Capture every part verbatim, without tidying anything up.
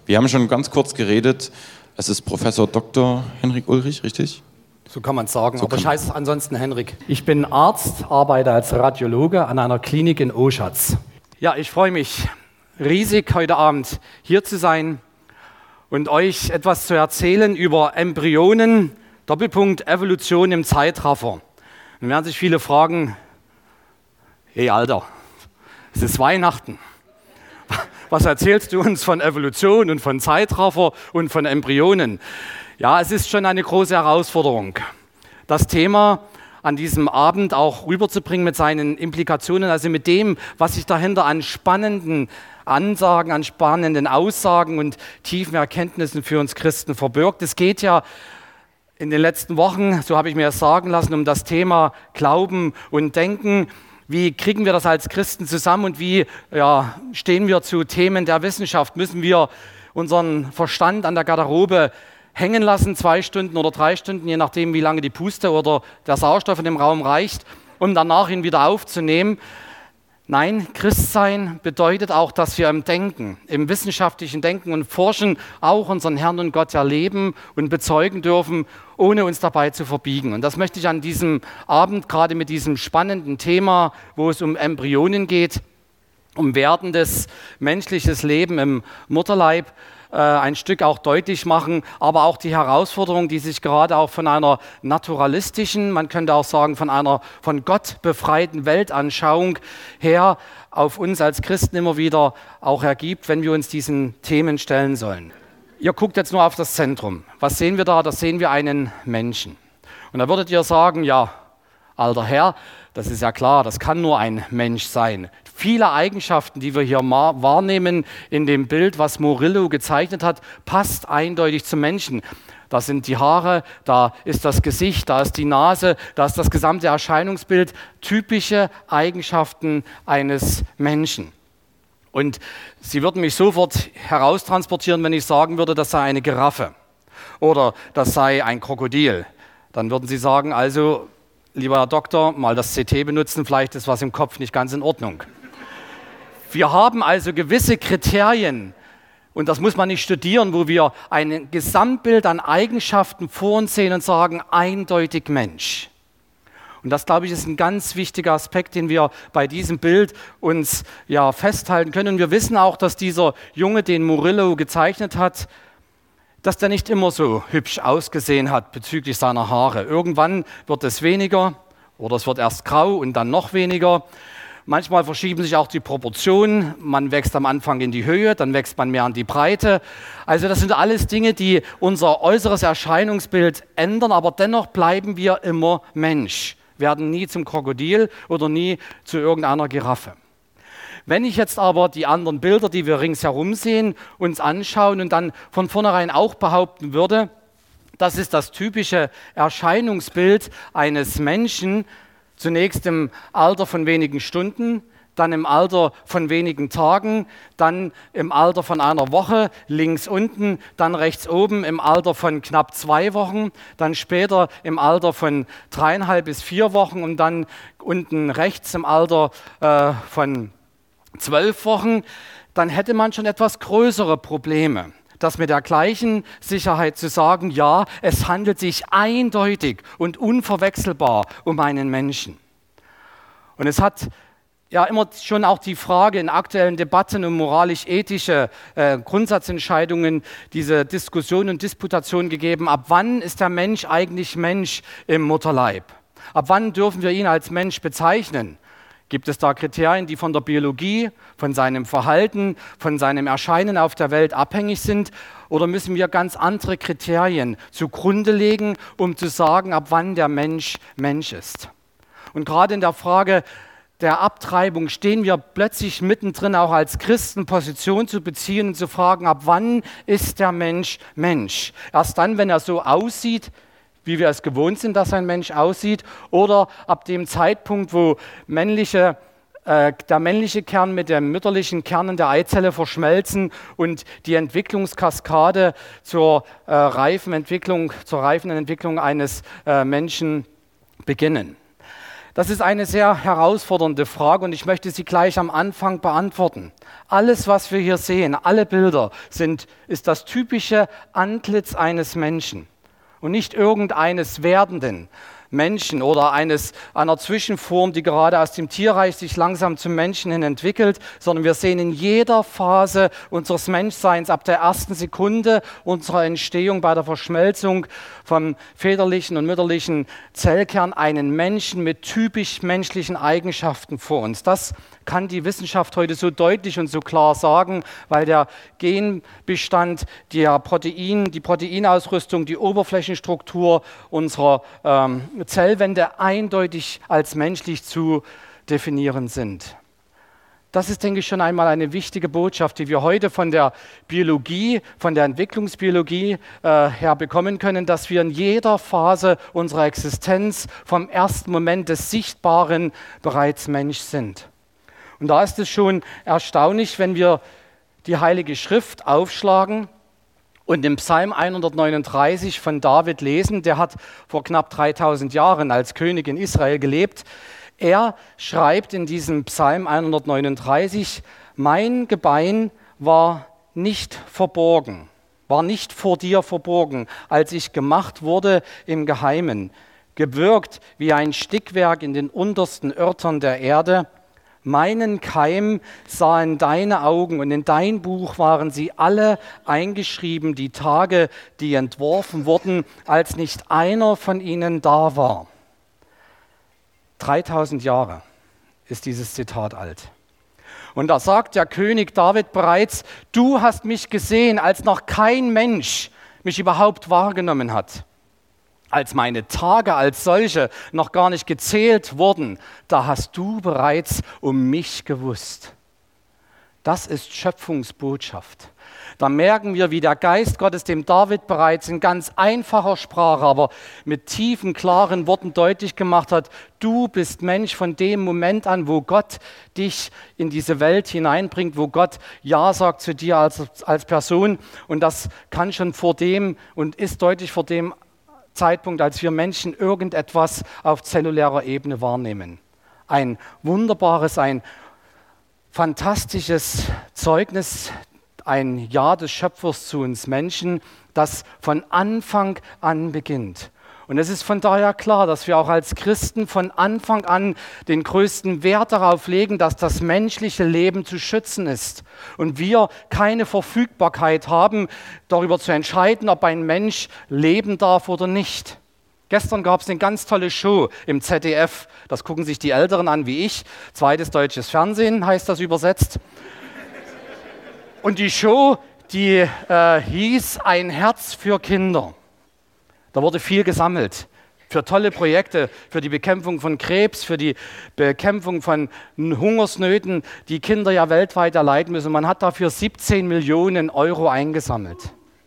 Wir haben schon ganz kurz geredet. Es ist Professor Doktor Henrik Ulrich, richtig? So kann man es sagen, so aber ich heiße ansonsten Henrik. Ich bin Arzt, arbeite als Radiologe an einer Klinik in Oschatz. Ja, ich freue mich riesig, heute Abend hier zu sein und euch etwas zu erzählen über Embryonen, Doppelpunkt, Evolution im Zeitraffer. Dann werden sich viele fragen, hey Alter, es ist Weihnachten. Was erzählst du uns von Evolution und von Zeitraffer und von Embryonen? Ja, es ist schon eine große Herausforderung, das Thema an diesem Abend auch rüberzubringen mit seinen Implikationen, also mit dem, was sich dahinter an spannenden Ansagen, an spannenden Aussagen und tiefen Erkenntnissen für uns Christen verbirgt. Es geht ja in den letzten Wochen, so habe ich mir das sagen lassen, um das Thema Glauben und Denken. Wie kriegen wir das als Christen zusammen und wie ja, stehen wir zu Themen der Wissenschaft? Müssen wir unseren Verstand an der Garderobe hängen lassen, zwei Stunden oder drei Stunden, je nachdem, wie lange die Puste oder der Sauerstoff in dem Raum reicht, um danach ihn wieder aufzunehmen? Nein, Christsein bedeutet auch, dass wir im Denken, im wissenschaftlichen Denken und Forschen auch unseren Herrn und Gott erleben und bezeugen dürfen, ohne uns dabei zu verbiegen. Und das möchte ich an diesem Abend, gerade mit diesem spannenden Thema, wo es um Embryonen geht, um werdendes menschliches Leben im Mutterleib, ein Stück auch deutlich machen, aber auch die Herausforderung, die sich gerade auch von einer naturalistischen, man könnte auch sagen von einer von Gott befreiten Weltanschauung her auf uns als Christen immer wieder auch ergibt, wenn wir uns diesen Themen stellen sollen. Ihr guckt jetzt nur auf das Zentrum. Was sehen wir da? Da sehen wir einen Menschen. Und da würdet ihr sagen, ja, alter Herr, das ist ja klar, das kann nur ein Mensch sein. Viele Eigenschaften, die wir hier wahrnehmen in dem Bild, was Murillo gezeichnet hat, passt eindeutig zum Menschen. Da sind die Haare, da ist das Gesicht, da ist die Nase, da ist das gesamte Erscheinungsbild, typische Eigenschaften eines Menschen. Und Sie würden mich sofort heraustransportieren, wenn ich sagen würde, das sei eine Giraffe oder das sei ein Krokodil. Dann würden Sie sagen, also, lieber Herr Doktor, mal das C T benutzen, vielleicht ist was im Kopf nicht ganz in Ordnung. Wir haben also gewisse Kriterien, und das muss man nicht studieren, wo wir ein Gesamtbild an Eigenschaften vor uns sehen und sagen, eindeutig Mensch. Und das, glaube ich, ist ein ganz wichtiger Aspekt, den wir bei diesem Bild uns ja festhalten können. Und wir wissen auch, dass dieser Junge, den Murillo gezeichnet hat, dass der nicht immer so hübsch ausgesehen hat bezüglich seiner Haare. Irgendwann wird es weniger oder es wird erst grau und dann noch weniger. Manchmal verschieben sich auch die Proportionen. Man wächst am Anfang in die Höhe, dann wächst man mehr in die Breite. Also das sind alles Dinge, die unser äußeres Erscheinungsbild ändern, aber dennoch bleiben wir immer Mensch, werden nie zum Krokodil oder nie zu irgendeiner Giraffe. Wenn ich jetzt aber die anderen Bilder, die wir ringsherum sehen, uns anschauen und dann von vornherein auch behaupten würde, das ist das typische Erscheinungsbild eines Menschen, zunächst im Alter von wenigen Stunden, dann im Alter von wenigen Tagen, dann im Alter von einer Woche, links unten, dann rechts oben im Alter von knapp zwei Wochen, dann später im Alter von dreieinhalb bis vier Wochen und dann unten rechts im Alter äh, von zwölf Wochen, dann hätte man schon etwas größere Probleme. Das mit der gleichen Sicherheit zu sagen, ja, es handelt sich eindeutig und unverwechselbar um einen Menschen. Und es hat ja immer schon auch die Frage in aktuellen Debatten um moralisch-ethische äh, Grundsatzentscheidungen, diese Diskussion und Disputation gegeben, ab wann ist der Mensch eigentlich Mensch im Mutterleib? Ab wann dürfen wir ihn als Mensch bezeichnen? Gibt es da Kriterien, die von der Biologie, von seinem Verhalten, von seinem Erscheinen auf der Welt abhängig sind? Oder müssen wir ganz andere Kriterien zugrunde legen, um zu sagen, ab wann der Mensch Mensch ist? Und gerade in der Frage der Abtreibung stehen wir plötzlich mittendrin, auch als Christen Position zu beziehen und zu fragen, ab wann ist der Mensch Mensch? Erst dann, wenn er so aussieht, wie wir es gewohnt sind, dass ein Mensch aussieht, oder ab dem Zeitpunkt, wo männliche, äh, der männliche Kern mit dem mütterlichen Kern in der Eizelle verschmelzen und die Entwicklungskaskade zur äh, reifen Entwicklung, zur reifen Entwicklung eines äh, Menschen beginnen. Das ist eine sehr herausfordernde Frage und ich möchte sie gleich am Anfang beantworten. Alles, was wir hier sehen, alle Bilder, sind, ist das typische Antlitz eines Menschen und nicht irgendeines werdenden Menschen oder eines, einer Zwischenform, die gerade aus dem Tierreich sich langsam zum Menschen hin entwickelt, sondern wir sehen in jeder Phase unseres Menschseins, ab der ersten Sekunde unserer Entstehung bei der Verschmelzung vom väterlichen und mütterlichen Zellkern einen Menschen mit typisch menschlichen Eigenschaften vor uns. Das kann die Wissenschaft heute so deutlich und so klar sagen, weil der Genbestand, der Protein, die Proteinausrüstung, die Oberflächenstruktur unserer ähm, Zellwände eindeutig als menschlich zu definieren sind. Das ist, denke ich, schon einmal eine wichtige Botschaft, die wir heute von der Biologie, von der Entwicklungsbiologie äh, her bekommen können, dass wir in jeder Phase unserer Existenz vom ersten Moment des Sichtbaren bereits Mensch sind. Und da ist es schon erstaunlich, wenn wir die Heilige Schrift aufschlagen und im Psalm hundertneununddreißig von David lesen. Der hat vor knapp dreitausend Jahren als König in Israel gelebt. Er schreibt in diesem Psalm hundertneununddreißig, mein Gebein war nicht verborgen, war nicht vor dir verborgen, als ich gemacht wurde im Geheimen, gewirkt wie ein Stickwerk in den untersten Örtern der Erde. Meinen Keim sahen deine Augen und in dein Buch waren sie alle eingeschrieben, die Tage, die entworfen wurden, als nicht einer von ihnen da war. dreitausend Jahre ist dieses Zitat alt. Und da sagt der König David bereits, du hast mich gesehen, als noch kein Mensch mich überhaupt wahrgenommen hat. Als meine Tage als solche noch gar nicht gezählt wurden, da hast du bereits um mich gewusst. Das ist Schöpfungsbotschaft. Da merken wir, wie der Geist Gottes dem David bereits in ganz einfacher Sprache, aber mit tiefen, klaren Worten deutlich gemacht hat, du bist Mensch von dem Moment an, wo Gott dich in diese Welt hineinbringt, wo Gott Ja sagt zu dir als, als Person. Und das kann schon vor dem und ist deutlich vor dem Zeitpunkt, als wir Menschen irgendetwas auf zellulärer Ebene wahrnehmen. Ein wunderbares, ein fantastisches Zeugnis, ein Ja des Schöpfers zu uns Menschen, das von Anfang an beginnt. Und es ist von daher klar, dass wir auch als Christen von Anfang an den größten Wert darauf legen, dass das menschliche Leben zu schützen ist. Und wir keine Verfügbarkeit haben, darüber zu entscheiden, ob ein Mensch leben darf oder nicht. Gestern gab es eine ganz tolle Show im Z D F. Das gucken sich die Älteren an wie ich. Zweites deutsches Fernsehen heißt das übersetzt. Und die Show, die äh, hieß Ein Herz für Kinder. Da wurde viel gesammelt für tolle Projekte, für die Bekämpfung von Krebs, für die Bekämpfung von Hungersnöten, die Kinder ja weltweit erleiden müssen. Man hat dafür siebzehn Millionen Euro eingesammelt.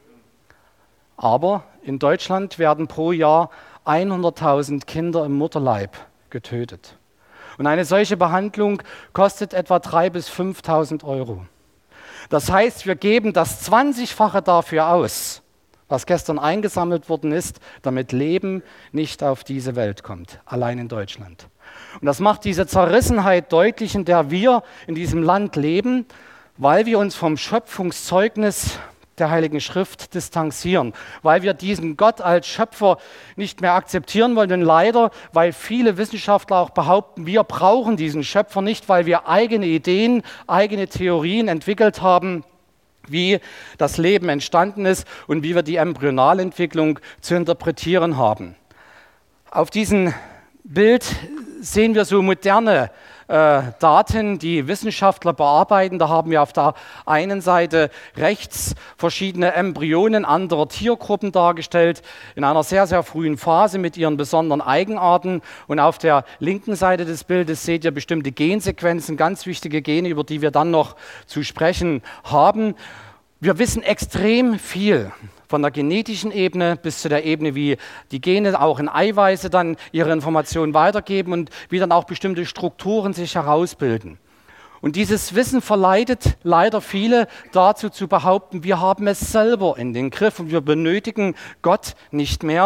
Aber in Deutschland werden pro Jahr hunderttausend Kinder im Mutterleib getötet. Und eine solche Behandlung kostet etwa dreitausend bis fünftausend Euro. Das heißt, wir geben das zwanzigfache dafür aus, was gestern eingesammelt worden ist, damit Leben nicht auf diese Welt kommt, allein in Deutschland. Und das macht diese Zerrissenheit deutlich, in der wir in diesem Land leben, weil wir uns vom Schöpfungszeugnis der Heiligen Schrift distanzieren, weil wir diesen Gott als Schöpfer nicht mehr akzeptieren wollen. Und leider, weil viele Wissenschaftler auch behaupten, wir brauchen diesen Schöpfer nicht, weil wir eigene Ideen, eigene Theorien entwickelt haben, wie das Leben entstanden ist und wie wir die Embryonalentwicklung zu interpretieren haben. Auf diesem Bild sehen wir so moderne äh, Daten, die Wissenschaftler bearbeiten. Da haben wir auf der einen Seite rechts verschiedene Embryonen anderer Tiergruppen dargestellt, in einer sehr, sehr frühen Phase mit ihren besonderen Eigenarten. Und auf der linken Seite des Bildes seht ihr bestimmte Gensequenzen, ganz wichtige Gene, über die wir dann noch zu sprechen haben. Wir wissen extrem viel von der genetischen Ebene bis zu der Ebene, wie die Gene auch in Eiweiße dann ihre Informationen weitergeben und wie dann auch bestimmte Strukturen sich herausbilden. Und dieses Wissen verleitet leider viele dazu zu behaupten, wir haben es selber in den Griff und wir benötigen Gott nicht mehr.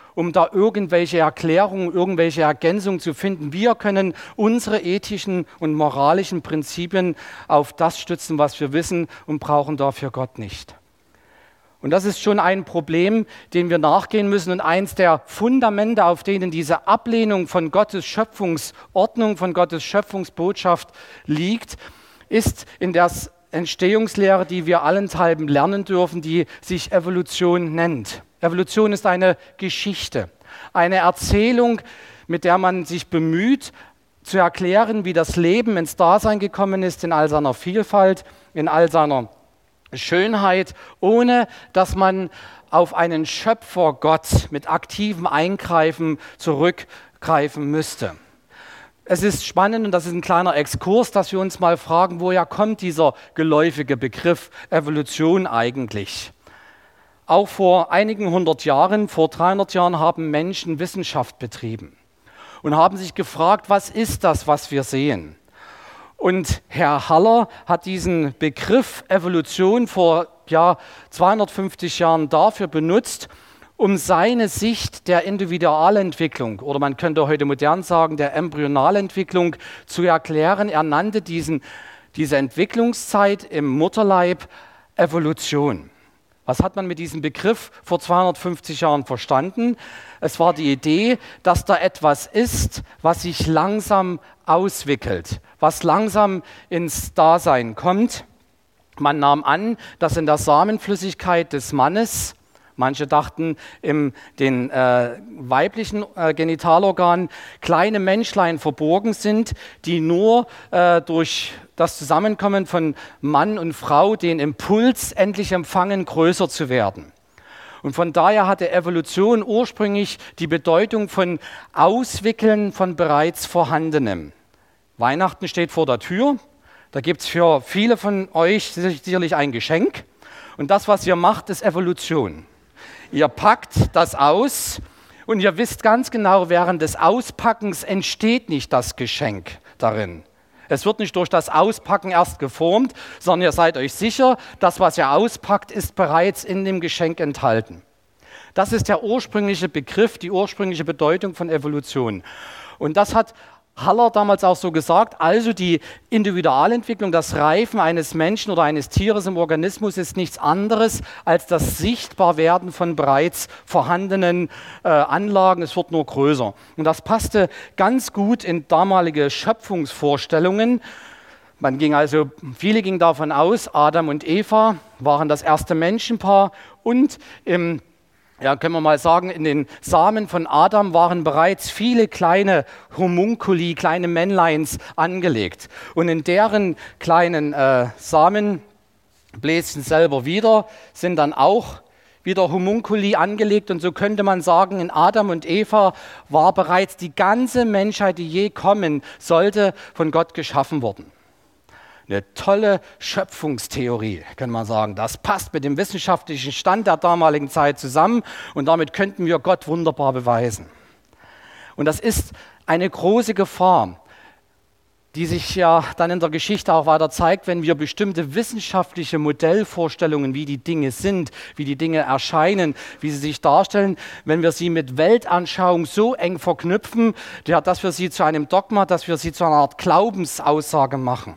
um da irgendwelche Erklärungen, irgendwelche Ergänzungen zu finden. Wir können unsere ethischen und moralischen Prinzipien auf das stützen, was wir wissen, und brauchen dafür Gott nicht. Und das ist schon ein Problem, dem wir nachgehen müssen. Und eins der Fundamente, auf denen diese Ablehnung von Gottes Schöpfungsordnung, von Gottes Schöpfungsbotschaft liegt, ist in der Entstehungslehre, die wir allenthalben lernen dürfen, die sich Evolution nennt. Evolution ist eine Geschichte, eine Erzählung, mit der man sich bemüht, zu erklären, wie das Leben ins Dasein gekommen ist, in all seiner Vielfalt, in all seiner Schönheit, ohne dass man auf einen Schöpfer Gott mit aktivem Eingreifen zurückgreifen müsste. Es ist spannend, und das ist ein kleiner Exkurs, dass wir uns mal fragen, woher kommt dieser geläufige Begriff Evolution eigentlich? Auch vor einigen hundert Jahren, vor dreihundert Jahren, haben Menschen Wissenschaft betrieben und haben sich gefragt, was ist das, was wir sehen? Und Herr Haller hat diesen Begriff Evolution vor ja, zweihundertfünfzig Jahren dafür benutzt, um seine Sicht der Individualentwicklung, oder man könnte heute modern sagen, der Embryonalentwicklung zu erklären. Er nannte diesen, diese Entwicklungszeit im Mutterleib Evolution. Was hat man mit diesem Begriff vor zweihundertfünfzig Jahren verstanden? Es war die Idee, dass da etwas ist, was sich langsam auswickelt, was langsam ins Dasein kommt. Man nahm an, dass in der Samenflüssigkeit des Mannes, manche dachten in den äh, weiblichen äh, Genitalorganen, kleine Menschlein verborgen sind, die nur äh, durch das Zusammenkommen von Mann und Frau den Impuls endlich empfangen, größer zu werden. Und von daher hatte Evolution ursprünglich die Bedeutung von Auswickeln von bereits Vorhandenem. Weihnachten steht vor der Tür, da gibt es für viele von euch sicherlich ein Geschenk. Und das, was ihr macht, ist Evolution. Ihr packt das aus und ihr wisst ganz genau, während des Auspackens entsteht nicht das Geschenk darin. Es wird nicht durch das Auspacken erst geformt, sondern ihr seid euch sicher, das, was ihr auspackt, ist bereits in dem Geschenk enthalten. Das ist der ursprüngliche Begriff, die ursprüngliche Bedeutung von Evolution. Und das hat Haller damals auch so gesagt, also die Individualentwicklung, das Reifen eines Menschen oder eines Tieres im Organismus ist nichts anderes als das Sichtbarwerden von bereits vorhandenen äh, Anlagen, es wird nur größer. Und das passte ganz gut in damalige Schöpfungsvorstellungen. Man ging also, viele gingen davon aus, Adam und Eva waren das erste Menschenpaar und im Ja, können wir mal sagen, in den Samen von Adam waren bereits viele kleine Homunkuli, kleine Männleins angelegt. Und in deren kleinen äh, Samenbläschen selber wieder sind dann auch wieder Homunkuli angelegt. Und so könnte man sagen, in Adam und Eva war bereits die ganze Menschheit, die je kommen sollte, von Gott geschaffen worden. Eine tolle Schöpfungstheorie, kann man sagen. Das passt mit dem wissenschaftlichen Stand der damaligen Zeit zusammen und damit könnten wir Gott wunderbar beweisen. Und das ist eine große Gefahr, die sich ja dann in der Geschichte auch weiter zeigt, wenn wir bestimmte wissenschaftliche Modellvorstellungen, wie die Dinge sind, wie die Dinge erscheinen, wie sie sich darstellen, wenn wir sie mit Weltanschauung so eng verknüpfen, ja, dass wir sie zu einem Dogma, dass wir sie zu einer Art Glaubensaussage machen.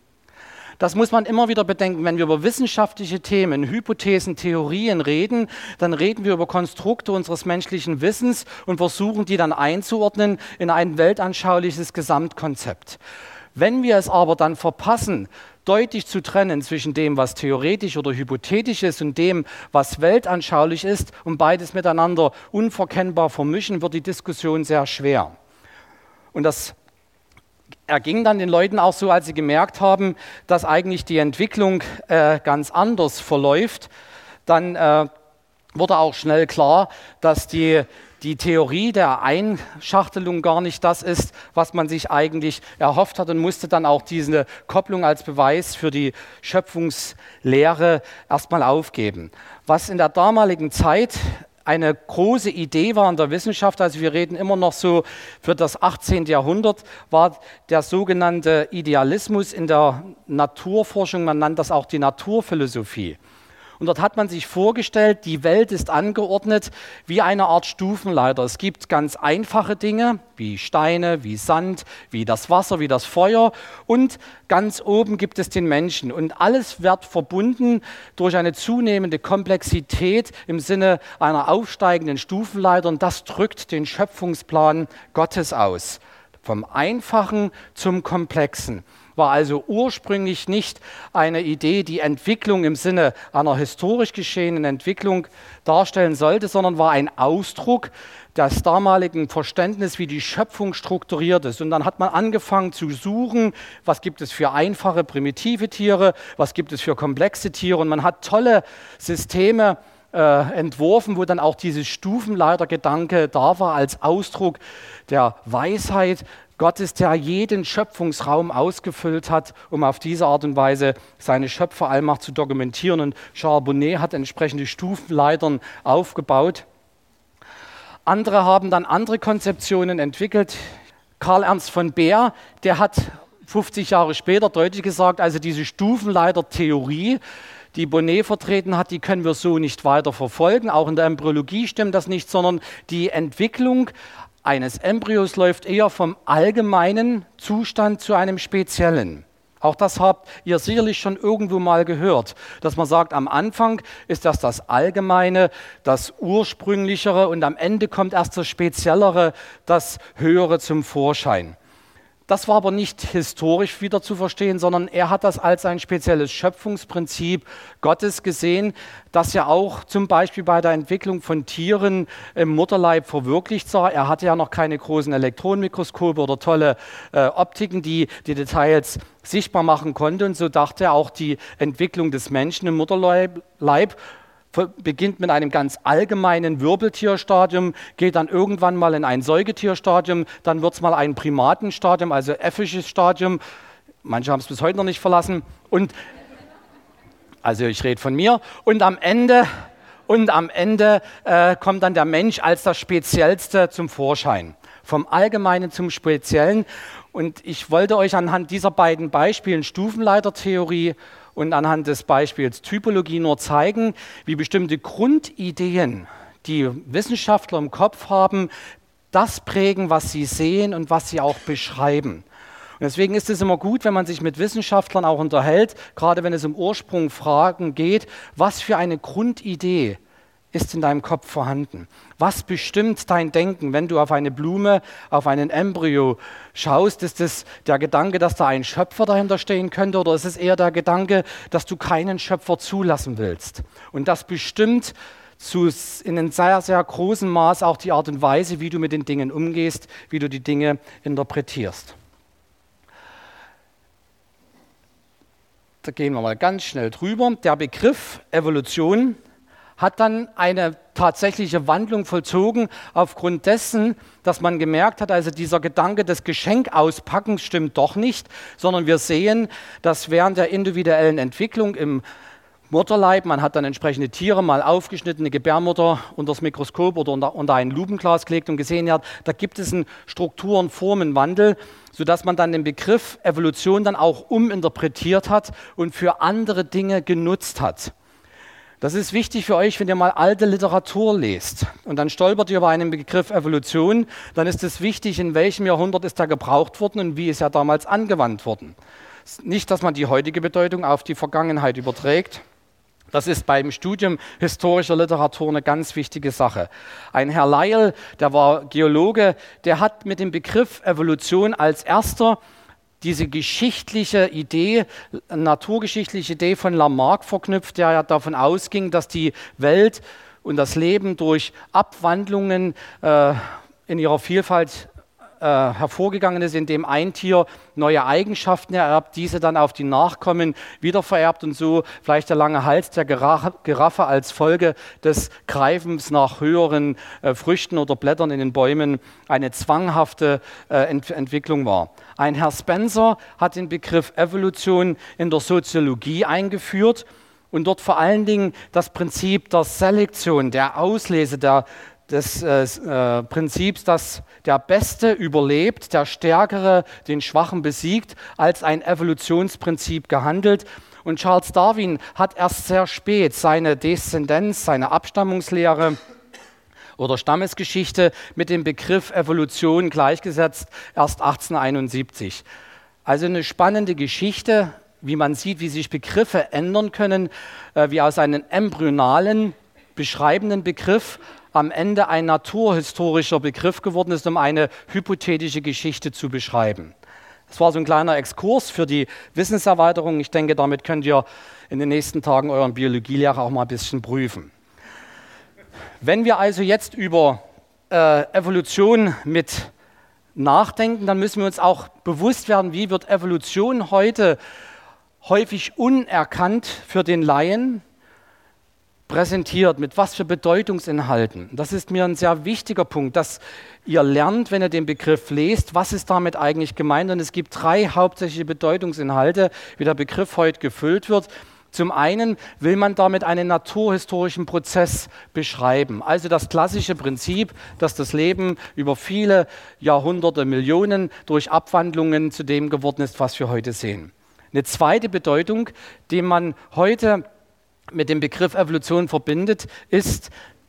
Das muss man immer wieder bedenken, wenn wir über wissenschaftliche Themen, Hypothesen, Theorien reden, dann reden wir über Konstrukte unseres menschlichen Wissens und versuchen, die dann einzuordnen in ein weltanschauliches Gesamtkonzept. Wenn wir es aber dann verpassen, deutlich zu trennen zwischen dem, was theoretisch oder hypothetisch ist und dem, was weltanschaulich ist und beides miteinander unverkennbar vermischen, wird die Diskussion sehr schwer. Und das erging dann den Leuten auch so, als sie gemerkt haben, dass eigentlich die Entwicklung äh, ganz anders verläuft. Dann äh, wurde auch schnell klar, dass die, die Theorie der Einschachtelung gar nicht das ist, was man sich eigentlich erhofft hat und musste dann auch diese Kopplung als Beweis für die Schöpfungslehre erstmal aufgeben. Was in der damaligen Zeit eine große Idee war in der Wissenschaft, also wir reden immer noch so für das achtzehnte Jahrhundert, war der sogenannte Idealismus in der Naturforschung, man nennt das auch die Naturphilosophie. Und dort hat man sich vorgestellt, die Welt ist angeordnet wie eine Art Stufenleiter. Es gibt ganz einfache Dinge, wie Steine, wie Sand, wie das Wasser, wie das Feuer. Und ganz oben gibt es den Menschen. Und alles wird verbunden durch eine zunehmende Komplexität im Sinne einer aufsteigenden Stufenleiter. Und das drückt den Schöpfungsplan Gottes aus. Vom Einfachen zum Komplexen. War also ursprünglich nicht eine Idee, die Entwicklung im Sinne einer historisch geschehenen Entwicklung darstellen sollte, sondern war ein Ausdruck des damaligen Verständnisses, wie die Schöpfung strukturiert ist. Und dann hat man angefangen zu suchen, was gibt es für einfache, primitive Tiere, was gibt es für komplexe Tiere. Und man hat tolle Systeme äh, entworfen, wo dann auch dieses Stufenleitergedanke da war als Ausdruck der Weisheit Gottes, der jeden Schöpfungsraum ausgefüllt hat, um auf diese Art und Weise seine Schöpferallmacht zu dokumentieren. Und Charles Bonnet hat entsprechende Stufenleitern aufgebaut. Andere haben dann andere Konzeptionen entwickelt. Karl Ernst von Baer, der hat fünfzig Jahre später deutlich gesagt, also diese Stufenleitertheorie, die Bonnet vertreten hat, die können wir so nicht weiter verfolgen. Auch in der Embryologie stimmt das nicht, sondern die Entwicklung eines Embryos läuft eher vom allgemeinen Zustand zu einem speziellen. Auch das habt ihr sicherlich schon irgendwo mal gehört, dass man sagt, am Anfang ist das das Allgemeine, das Ursprünglichere und am Ende kommt erst das Speziellere, das Höhere zum Vorschein. Das war aber nicht historisch wieder zu verstehen, sondern er hat das als ein spezielles Schöpfungsprinzip Gottes gesehen, das ja auch zum Beispiel bei der Entwicklung von Tieren im Mutterleib verwirklicht sah. Er hatte ja noch keine großen Elektronenmikroskope oder tolle äh, Optiken, die die Details sichtbar machen konnte. Und so dachte er auch, die Entwicklung des Menschen im Mutterleib Leib beginnt mit einem ganz allgemeinen Wirbeltierstadium, geht dann irgendwann mal in ein Säugetierstadium, dann wird es mal ein Primatenstadium, also äffisches Stadium. Manche haben es bis heute noch nicht verlassen. Und, also ich rede von mir. Und am Ende, und am Ende äh, kommt dann der Mensch als das Speziellste zum Vorschein. Vom Allgemeinen zum Speziellen. Und ich wollte euch anhand dieser beiden Beispielen, Stufenleitertheorie und anhand des Beispiels Typologie nur zeigen, wie bestimmte Grundideen, die Wissenschaftler im Kopf haben, das prägen, was sie sehen und was sie auch beschreiben. Und deswegen ist es immer gut, wenn man sich mit Wissenschaftlern auch unterhält, gerade wenn es um Ursprungfragen geht, was für eine Grundidee ist in deinem Kopf vorhanden? Was bestimmt dein Denken, wenn du auf eine Blume, auf einen Embryo schaust? Ist es der Gedanke, dass da ein Schöpfer dahinter stehen könnte, oder ist es eher der Gedanke, dass du keinen Schöpfer zulassen willst? Und das bestimmt zu, in einem sehr, sehr großen Maß auch die Art und Weise, wie du mit den Dingen umgehst, wie du die Dinge interpretierst. Da gehen wir mal ganz schnell drüber. Der Begriff Evolution hat dann eine tatsächliche Wandlung vollzogen aufgrund dessen, dass man gemerkt hat, also dieser Gedanke des Geschenkauspackens stimmt doch nicht, sondern wir sehen, dass während der individuellen Entwicklung im Mutterleib, man hat dann entsprechende Tiere mal aufgeschnitten, eine Gebärmutter unter das Mikroskop oder unter, unter ein Lupenglas gelegt und gesehen hat, da gibt es einen Struktur- und Formenwandel, sodass man dann den Begriff Evolution dann auch uminterpretiert hat und für andere Dinge genutzt hat. Das ist wichtig für euch, wenn ihr mal alte Literatur lest und dann stolpert ihr über einen Begriff Evolution, dann ist es wichtig, in welchem Jahrhundert ist er gebraucht worden und wie ist er damals angewandt worden. Nicht, dass man die heutige Bedeutung auf die Vergangenheit überträgt. Das ist beim Studium historischer Literatur eine ganz wichtige Sache. Ein Herr Lyell, der war Geologe, der hat mit dem Begriff Evolution als erster diese geschichtliche Idee, naturgeschichtliche Idee von Lamarck verknüpft, der ja davon ausging, dass die Welt und das Leben durch Abwandlungen äh, in ihrer Vielfalt äh, hervorgegangen ist, indem ein Tier neue Eigenschaften ererbt, diese dann auf die Nachkommen wiedervererbt und so vielleicht der lange Hals der Giraffe als Folge des Greifens nach höheren äh, Früchten oder Blättern in den Bäumen eine zwanghafte äh, Ent- Entwicklung war. Ein Herr Spencer hat den Begriff Evolution in der Soziologie eingeführt und dort vor allen Dingen das Prinzip der Selektion, der Auslese, der, des äh, Prinzips, dass der Beste überlebt, der Stärkere den Schwachen besiegt, als ein Evolutionsprinzip gehandelt. Und Charles Darwin hat erst sehr spät seine Deszendenz, seine Abstammungslehre oder Stammesgeschichte mit dem Begriff Evolution gleichgesetzt, erst achtzehnhunderteinundsiebzig. Also eine spannende Geschichte, wie man sieht, wie sich Begriffe ändern können, äh, wie aus einem embryonalen, beschreibenden Begriff am Ende ein naturhistorischer Begriff geworden ist, um eine hypothetische Geschichte zu beschreiben. Das war so ein kleiner Exkurs für die Wissenserweiterung. Ich denke, damit könnt ihr in den nächsten Tagen euren Biologielehrer auch mal ein bisschen prüfen. Wenn wir also jetzt über äh, Evolution mit nachdenken, dann müssen wir uns auch bewusst werden, wie wird Evolution heute häufig unerkannt für den Laien präsentiert, mit was für Bedeutungsinhalten. Das ist mir ein sehr wichtiger Punkt, dass ihr lernt, wenn ihr den Begriff lest, was ist damit eigentlich gemeint. Und es gibt drei hauptsächliche Bedeutungsinhalte, wie der Begriff heute gefüllt wird. Zum einen will man damit einen naturhistorischen Prozess beschreiben, also das klassische Prinzip, dass das Leben über viele Jahrhunderte, Millionen durch Abwandlungen zu dem geworden ist, was wir heute sehen. Eine zweite Bedeutung, die man heute mit dem Begriff Evolution verbindet, ist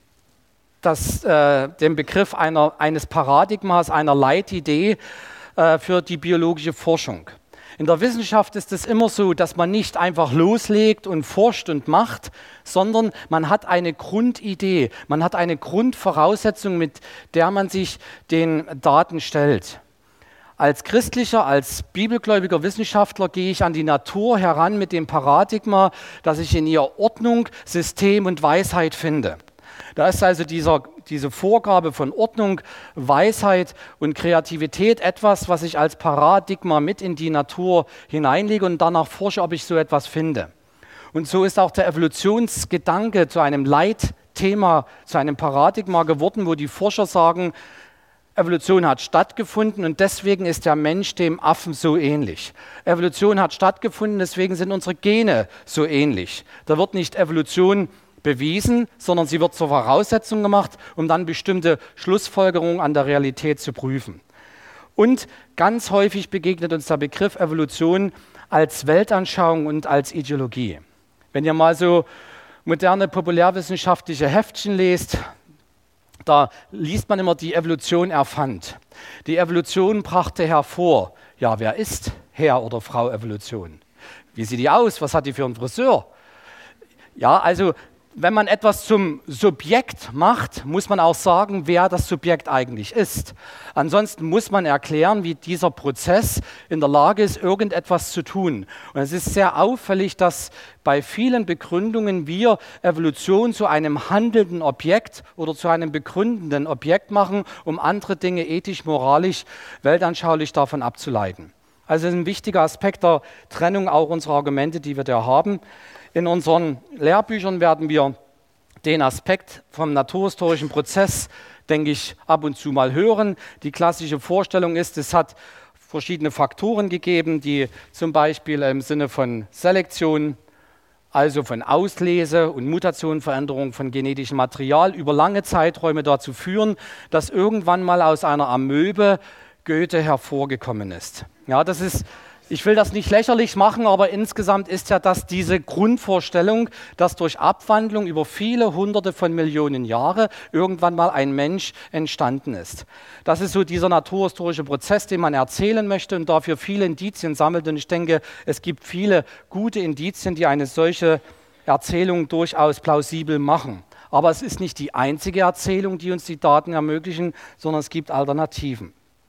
das, äh, den Begriff einer, eines Paradigmas, einer Leitidee äh, für die biologische Forschung. In der Wissenschaft ist es immer so, dass man nicht einfach loslegt und forscht und macht, sondern man hat eine Grundidee, man hat eine Grundvoraussetzung, mit der man sich den Daten stellt. Als christlicher, als bibelgläubiger Wissenschaftler gehe ich an die Natur heran mit dem Paradigma, dass ich in ihr Ordnung, System und Weisheit finde. Da ist also dieser, diese Vorgabe von Ordnung, Weisheit und Kreativität etwas, was ich als Paradigma mit in die Natur hineinlege und danach forsche, ob ich so etwas finde. Und so ist auch der Evolutionsgedanke zu einem Leitthema, zu einem Paradigma geworden, wo die Forscher sagen, Evolution hat stattgefunden und deswegen ist der Mensch dem Affen so ähnlich. Evolution hat stattgefunden, deswegen sind unsere Gene so ähnlich. Da wird nicht Evolution bewiesen, sondern sie wird zur Voraussetzung gemacht, um dann bestimmte Schlussfolgerungen an der Realität zu prüfen. Und ganz häufig begegnet uns der Begriff Evolution als Weltanschauung und als Ideologie. Wenn ihr mal so moderne populärwissenschaftliche Heftchen lest, da liest man immer, die Evolution erfand. Die Evolution brachte hervor. Ja, wer ist Herr oder Frau Evolution? Wie sieht die aus? Was hat die für einen Friseur? Ja, also wenn man etwas zum Subjekt macht, muss man auch sagen, wer das Subjekt eigentlich ist. Ansonsten muss man erklären, wie dieser Prozess in der Lage ist, irgendetwas zu tun. Und es ist sehr auffällig, dass bei vielen Begründungen wir Evolution zu einem handelnden Objekt oder zu einem begründenden Objekt machen, um andere Dinge ethisch, moralisch, weltanschaulich davon abzuleiten. Also ein wichtiger Aspekt der Trennung auch unserer Argumente, die wir da haben. In unseren Lehrbüchern werden wir den Aspekt vom naturhistorischen Prozess, denke ich, ab und zu mal hören. Die klassische Vorstellung ist, es hat verschiedene Faktoren gegeben, die zum Beispiel im Sinne von Selektion, also von Auslese und Mutationenveränderung von genetischem Material über lange Zeiträume dazu führen, dass irgendwann mal aus einer Amöbe Goethe hervorgekommen ist. Ja, das ist Ich will das nicht lächerlich machen, aber insgesamt ist ja das diese Grundvorstellung, dass durch Abwandlung über viele hunderte von Millionen Jahre irgendwann mal ein Mensch entstanden ist. Das ist so dieser naturhistorische Prozess, den man erzählen möchte und dafür viele Indizien sammelt. Und ich denke, es gibt viele gute Indizien, die eine solche Erzählung durchaus plausibel machen. Aber es ist nicht die einzige Erzählung, die uns die Daten ermöglichen, sondern es gibt Alternativen.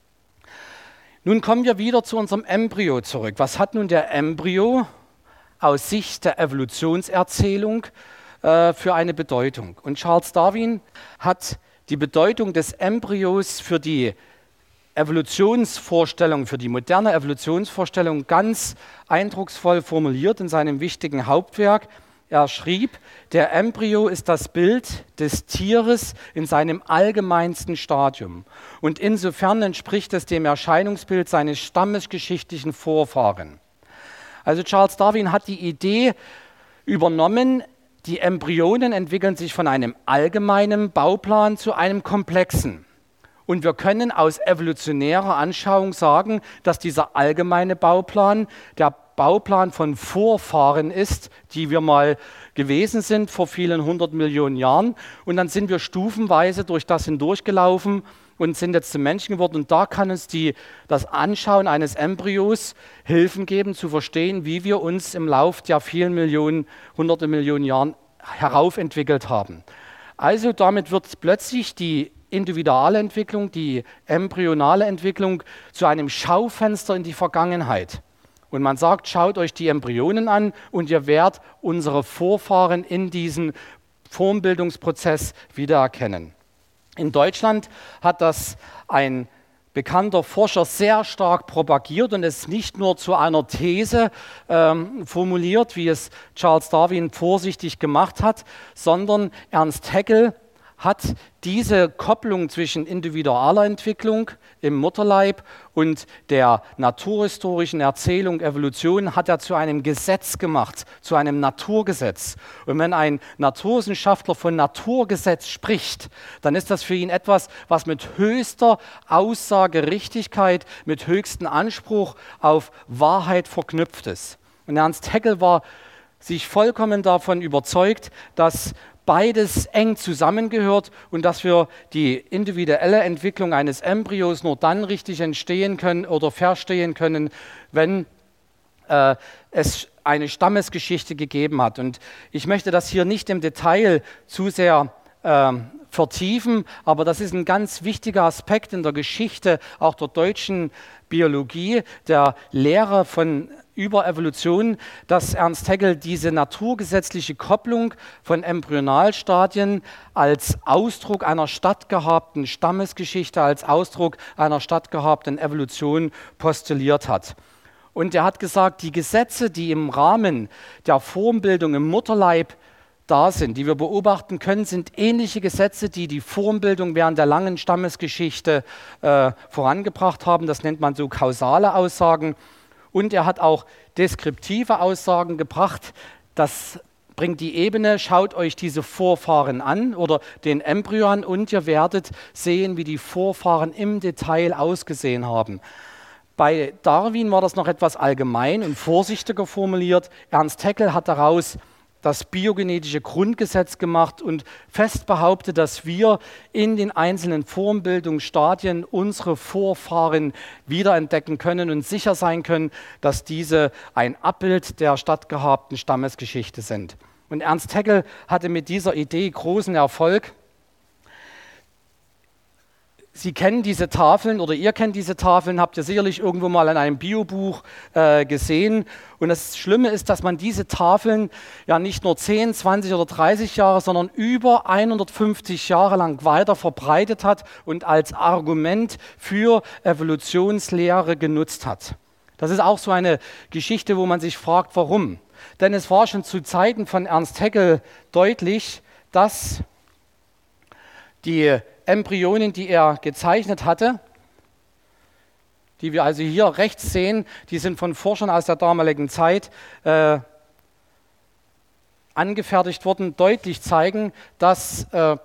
Nun kommen wir wieder zu unserem Embryo zurück. Was hat nun der Embryo aus Sicht der Evolutionserzählung äh, für eine Bedeutung? Und Charles Darwin hat die Bedeutung des Embryos für die Evolutionsvorstellung, für die moderne Evolutionsvorstellung ganz eindrucksvoll formuliert in seinem wichtigen Hauptwerk. Er schrieb, der Embryo ist das Bild des Tieres in seinem allgemeinsten Stadium und insofern entspricht es dem Erscheinungsbild seines stammesgeschichtlichen Vorfahren. Also Charles Darwin hat die Idee übernommen, die Embryonen entwickeln sich von einem allgemeinen Bauplan zu einem komplexen. Und wir können aus evolutionärer Anschauung sagen, dass dieser allgemeine Bauplan der Bauplan von Vorfahren ist, die wir mal gewesen sind vor vielen hundert Millionen Jahren. Und dann sind wir stufenweise durch das hindurchgelaufen und sind jetzt zu Menschen geworden. Und da kann uns die, das Anschauen eines Embryos Hilfen geben, zu verstehen, wie wir uns im Lauf der vielen Millionen, hunderte Millionen Jahren heraufentwickelt haben. Also damit wird plötzlich die individuelle Entwicklung, die embryonale Entwicklung zu einem Schaufenster in die Vergangenheit. Und man sagt, schaut euch die Embryonen an und ihr werdet unsere Vorfahren in diesem Formbildungsprozess wiedererkennen. In Deutschland hat das ein bekannter Forscher sehr stark propagiert und es nicht nur zu einer These ähm, formuliert, wie es Charles Darwin vorsichtig gemacht hat, sondern Ernst Haeckel hat diese Kopplung zwischen individualer Entwicklung im Mutterleib und der naturhistorischen Erzählung Evolution hat er zu einem Gesetz gemacht, zu einem Naturgesetz. Und wenn ein Naturwissenschaftler von Naturgesetz spricht, dann ist das für ihn etwas, was mit höchster Aussagerichtigkeit, mit höchstem Anspruch auf Wahrheit verknüpft ist. Und Ernst Haeckel war sich vollkommen davon überzeugt, dass beides eng zusammengehört und dass wir die individuelle Entwicklung eines Embryos nur dann richtig entstehen können oder verstehen können, wenn äh, es eine Stammesgeschichte gegeben hat. Und ich möchte das hier nicht im Detail zu sehr äh, vertiefen, aber das ist ein ganz wichtiger Aspekt in der Geschichte auch der deutschen Biologie, der Lehre von über Evolution, dass Ernst Haeckel diese naturgesetzliche Kopplung von Embryonalstadien als Ausdruck einer stattgehabten Stammesgeschichte, als Ausdruck einer stattgehabten Evolution postuliert hat. Und er hat gesagt, die Gesetze, die im Rahmen der Formbildung im Mutterleib da sind, die wir beobachten können, sind ähnliche Gesetze, die die Formbildung während der langen Stammesgeschichte äh, vorangebracht haben. Das nennt man so kausale Aussagen. Und er hat auch deskriptive Aussagen gebracht. Das bringt die Ebene, schaut euch diese Vorfahren an oder den Embryo an und ihr werdet sehen, wie die Vorfahren im Detail ausgesehen haben. Bei Darwin war das noch etwas allgemein und vorsichtiger formuliert. Ernst Haeckel hat daraus das biogenetische Grundgesetz gemacht und fest behauptet, dass wir in den einzelnen Formbildungsstadien unsere Vorfahren wiederentdecken können und sicher sein können, dass diese ein Abbild der stattgehabten Stammesgeschichte sind. Und Ernst Haeckel hatte mit dieser Idee großen Erfolg. Sie kennen diese Tafeln oder ihr kennt diese Tafeln, habt ihr sicherlich irgendwo mal in einem Biobuch äh, gesehen. Und das Schlimme ist, dass man diese Tafeln ja nicht nur zehn, zwanzig oder dreißig Jahre, sondern über hundertfünfzig Jahre lang weiter verbreitet hat und als Argument für Evolutionslehre genutzt hat. Das ist auch so eine Geschichte, wo man sich fragt, warum. Denn es war schon zu Zeiten von Ernst Haeckel deutlich, dass die Embryonen, die er gezeichnet hatte, die wir also hier rechts sehen, die sind von Forschern aus der damaligen Zeit äh, angefertigt worden, deutlich zeigen, dass äh,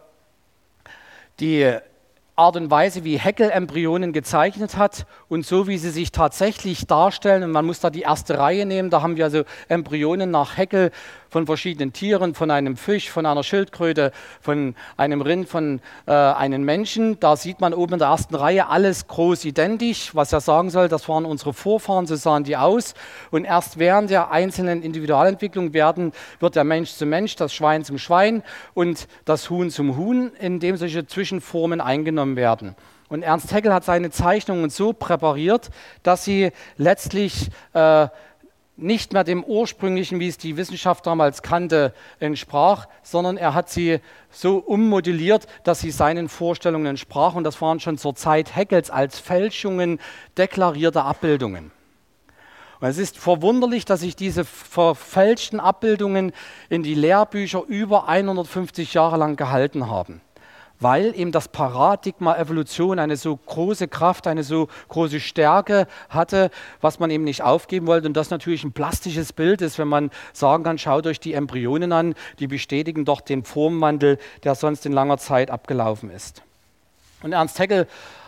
die Art und Weise, wie Haeckel Embryonen gezeichnet hat und so, wie sie sich tatsächlich darstellen, und man muss da die erste Reihe nehmen, da haben wir also Embryonen nach Haeckel von verschiedenen Tieren, von einem Fisch, von einer Schildkröte, von einem Rind, von äh, einem Menschen. Da sieht man oben in der ersten Reihe alles groß identisch, was er sagen soll, das waren unsere Vorfahren, so sahen die aus. Und erst während der einzelnen Individualentwicklung werden, wird der Mensch zum Mensch, das Schwein zum Schwein und das Huhn zum Huhn, indem solche Zwischenformen eingenommen werden. Und Ernst Haeckel hat seine Zeichnungen so präpariert, dass sie letztlich äh, nicht mehr dem ursprünglichen, wie es die Wissenschaft damals kannte, entsprach, sondern er hat sie so ummodelliert, dass sie seinen Vorstellungen entsprachen. Und das waren schon zur Zeit Haeckels als Fälschungen deklarierte Abbildungen. Und es ist verwunderlich, dass sich diese verfälschten Abbildungen in die Lehrbücher über hundertfünfzig Jahre lang gehalten haben, weil eben das Paradigma Evolution eine so große Kraft, eine so große Stärke hatte, was man eben nicht aufgeben wollte. Und das natürlich ein plastisches Bild ist, wenn man sagen kann, schaut euch die Embryonen an, die bestätigen doch den Formwandel, der sonst in langer Zeit abgelaufen ist. Und Ernst Haeckel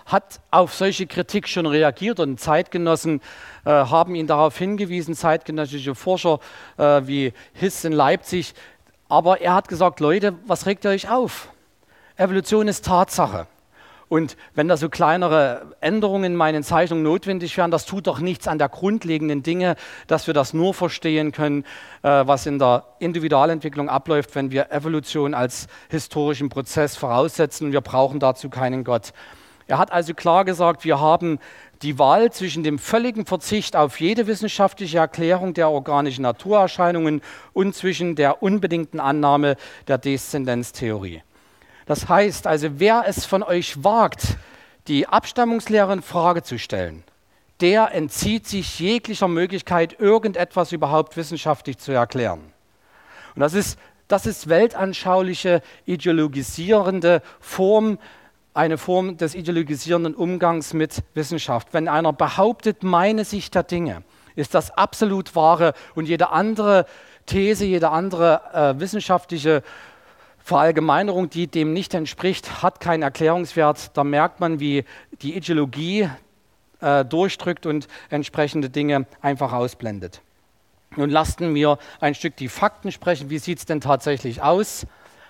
hat auf solche Kritik schon reagiert und Zeitgenossen äh, haben ihn darauf hingewiesen, zeitgenössische Forscher äh, wie Hiss in Leipzig. Aber er hat gesagt, Leute, was regt ihr euch auf? Evolution ist Tatsache. Und wenn da so kleinere Änderungen in meinen Zeichnungen notwendig wären, das tut doch nichts an der grundlegenden Dinge, dass wir das nur verstehen können, äh, was in der Individualentwicklung abläuft, wenn wir Evolution als historischen Prozess voraussetzen. Wir brauchen dazu keinen Gott. Er hat also klar gesagt, wir haben die Wahl zwischen dem völligen Verzicht auf jede wissenschaftliche Erklärung der organischen Naturerscheinungen und zwischen der unbedingten Annahme der Deszendenztheorie. Das heißt also, wer es von euch wagt, die Abstammungslehre in Frage zu stellen, der entzieht sich jeglicher Möglichkeit, irgendetwas überhaupt wissenschaftlich zu erklären. Und das ist, das ist weltanschauliche, ideologisierende Form, eine Form des ideologisierenden Umgangs mit Wissenschaft. Wenn einer behauptet, meine Sicht der Dinge ist das absolut Wahre und jede andere These, jede andere äh, wissenschaftliche Verallgemeinerung, die dem nicht entspricht, hat keinen Erklärungswert. Da merkt man, wie die Ideologie äh, durchdrückt und entsprechende Dinge einfach ausblendet. Nun lassen wir ein Stück die Fakten sprechen. Wie sieht es denn tatsächlich aus?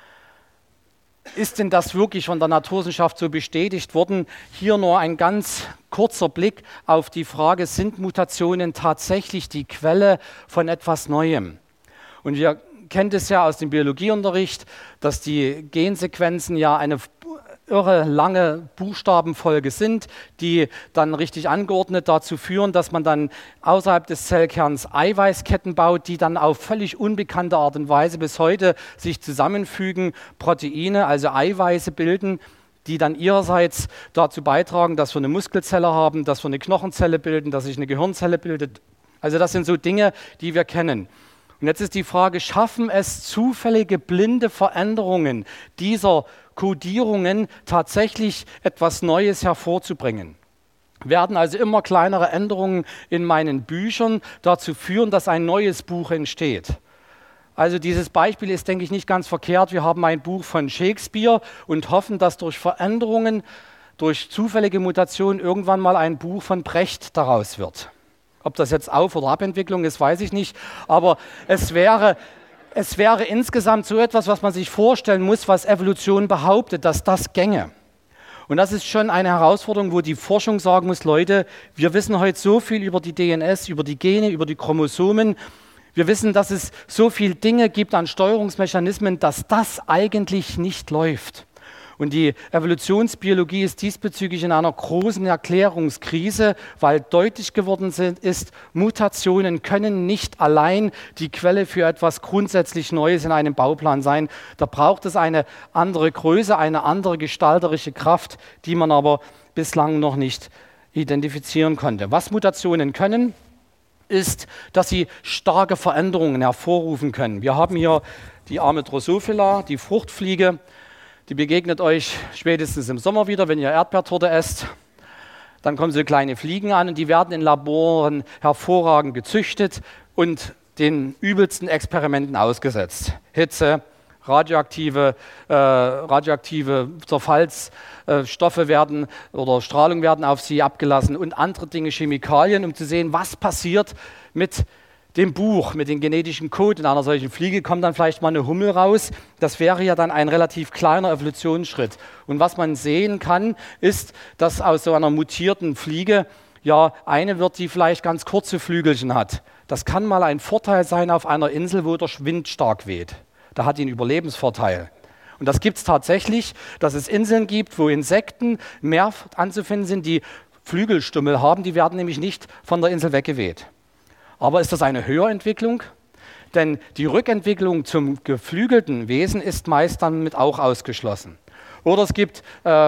Ist denn das wirklich von der Naturwissenschaft so bestätigt worden? Hier nur ein ganz kurzer Blick auf die Frage, sind Mutationen tatsächlich die Quelle von etwas Neuem? Und wir kennt es ja aus dem Biologieunterricht, dass die Gensequenzen ja eine irre lange Buchstabenfolge sind, die dann richtig angeordnet dazu führen, dass man dann außerhalb des Zellkerns Eiweißketten baut, die dann auf völlig unbekannte Art und Weise bis heute sich zusammenfügen, Proteine, also Eiweiße bilden, die dann ihrerseits dazu beitragen, dass wir eine Muskelzelle haben, dass wir eine Knochenzelle bilden, dass sich eine Gehirnzelle bildet. Also das sind so Dinge, die wir kennen. Und jetzt ist die Frage, schaffen es zufällige blinde Veränderungen dieser Kodierungen tatsächlich etwas Neues hervorzubringen? Werden also immer kleinere Änderungen in meinen Büchern dazu führen, dass ein neues Buch entsteht? Also dieses Beispiel ist, denke ich, nicht ganz verkehrt. Wir haben ein Buch von Shakespeare und hoffen, dass durch Veränderungen, durch zufällige Mutationen irgendwann mal ein Buch von Brecht daraus wird. Ob das jetzt Auf- oder Abentwicklung ist, weiß ich nicht. Aber es wäre, es wäre insgesamt so etwas, was man sich vorstellen muss, was Evolution behauptet, dass das gänge. Und das ist schon eine Herausforderung, wo die Forschung sagen muss, Leute, wir wissen heute so viel über die D N S, über die Gene, über die Chromosomen. Wir wissen, dass es so viele Dinge gibt an Steuerungsmechanismen, dass das eigentlich nicht läuft. Und die Evolutionsbiologie ist diesbezüglich in einer großen Erklärungskrise, weil deutlich geworden sind, ist, Mutationen können nicht allein die Quelle für etwas grundsätzlich Neues in einem Bauplan sein. Da braucht es eine andere Größe, eine andere gestalterische Kraft, die man aber bislang noch nicht identifizieren konnte. Was Mutationen können, ist, dass sie starke Veränderungen hervorrufen können. Wir haben hier die arme Drosophila, die Fruchtfliege. Die begegnet euch spätestens im Sommer wieder, wenn ihr Erdbeertorte esst. Dann kommen so kleine Fliegen an und die werden in Laboren hervorragend gezüchtet und den übelsten Experimenten ausgesetzt. Hitze, radioaktive, äh, radioaktive Zerfallsstoffe äh, werden oder Strahlung werden auf sie abgelassen und andere Dinge, Chemikalien, um zu sehen, was passiert mit dem Buch, mit dem genetischen Code. In einer solchen Fliege kommt dann vielleicht mal eine Hummel raus. Das wäre ja dann ein relativ kleiner Evolutionsschritt. Und was man sehen kann, ist, dass aus so einer mutierten Fliege ja eine wird, die vielleicht ganz kurze Flügelchen hat. Das kann mal ein Vorteil sein auf einer Insel, wo der Wind stark weht. Da hat die einen Überlebensvorteil. Und das gibt es tatsächlich, dass es Inseln gibt, wo Insekten mehr anzufinden sind, die Flügelstummel haben. Die werden nämlich nicht von der Insel weggeweht. Aber ist das eine Höherentwicklung? Denn die Rückentwicklung zum geflügelten Wesen ist meist dann mit auch ausgeschlossen. Oder es gibt äh,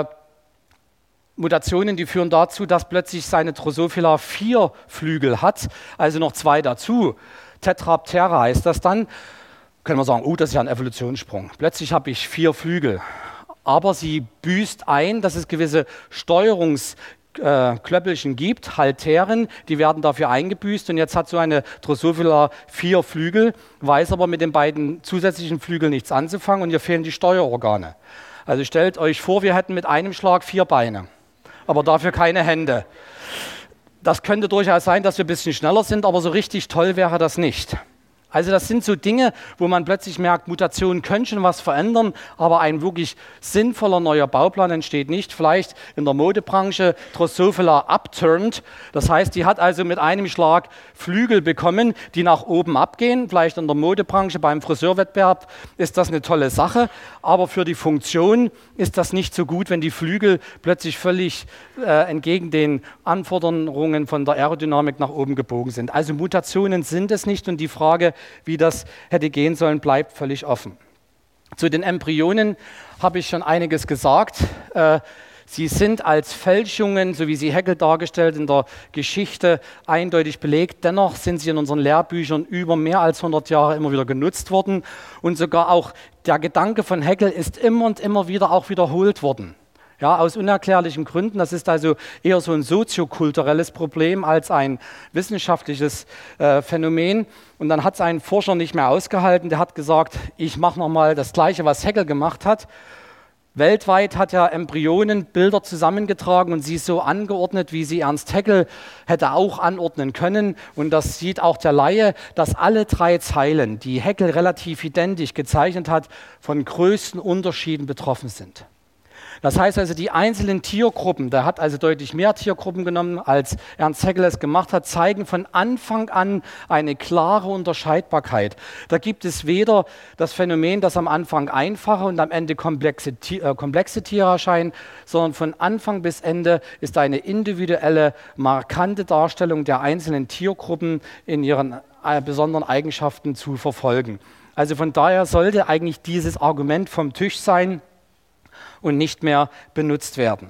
Mutationen, die führen dazu, dass plötzlich seine Drosophila vier Flügel hat, also noch zwei dazu. Tetraptera heißt das dann. Können wir sagen, oh, das ist ja ein Evolutionssprung. Plötzlich habe ich vier Flügel. Aber sie büßt ein, dass es gewisse Steuerungs- Äh, Klöppelchen gibt, Halteren, die werden dafür eingebüßt und jetzt hat so eine Drosophila vier Flügel, weiß aber mit den beiden zusätzlichen Flügeln nichts anzufangen und ihr fehlen die Steuerorgane. Also stellt euch vor, wir hätten mit einem Schlag vier Beine. aber dafür keine Hände. Das könnte durchaus sein, dass wir ein bisschen schneller sind, aber so richtig toll wäre das nicht. Also das sind so Dinge, wo man plötzlich merkt, Mutationen können schon was verändern, aber ein wirklich sinnvoller neuer Bauplan entsteht nicht. Vielleicht in der Modebranche Drosophila upturned, das heißt, die hat also mit einem Schlag Flügel bekommen, die nach oben abgehen. Vielleicht in der Modebranche beim Friseurwettbewerb ist das eine tolle Sache, aber für die Funktion ist das nicht so gut, wenn die Flügel plötzlich völlig äh, entgegen den Anforderungen von der Aerodynamik nach oben gebogen sind. Also Mutationen sind es nicht und die Frage, wie das hätte gehen sollen, bleibt völlig offen. Zu den Embryonen habe ich schon einiges gesagt. Äh, sie sind als Fälschungen, so wie sie Haeckel dargestellt in der Geschichte, eindeutig belegt. Dennoch sind sie in unseren Lehrbüchern über mehr als hundert Jahre immer wieder genutzt worden. Und sogar auch der Gedanke von Haeckel ist immer und immer wieder auch wiederholt worden. Ja, aus unerklärlichen Gründen. Das ist also eher so ein soziokulturelles Problem als ein wissenschaftliches äh, Phänomen. Und dann hat es ein Forscher nicht mehr ausgehalten. Der hat gesagt, ich mache nochmal das Gleiche, was Haeckel gemacht hat. Weltweit hat er Embryonen, Bilder zusammengetragen und sie so angeordnet, wie sie Ernst Haeckel hätte auch anordnen können. Und das sieht auch der Laie, dass alle drei Zeilen, die Haeckel relativ identisch gezeichnet hat, von größten Unterschieden betroffen sind. Das heißt also, die einzelnen Tiergruppen, der hat also deutlich mehr Tiergruppen genommen, als Ernst Haeckel es gemacht hat, zeigen von Anfang an eine klare Unterscheidbarkeit. Da gibt es weder das Phänomen, dass am Anfang einfache und am Ende komplexe, äh, komplexe Tiere erscheinen, sondern von Anfang bis Ende ist eine individuelle, markante Darstellung der einzelnen Tiergruppen in ihren äh, besonderen Eigenschaften zu verfolgen. Also von daher sollte eigentlich dieses Argument vom Tisch sein und nicht mehr benutzt werden.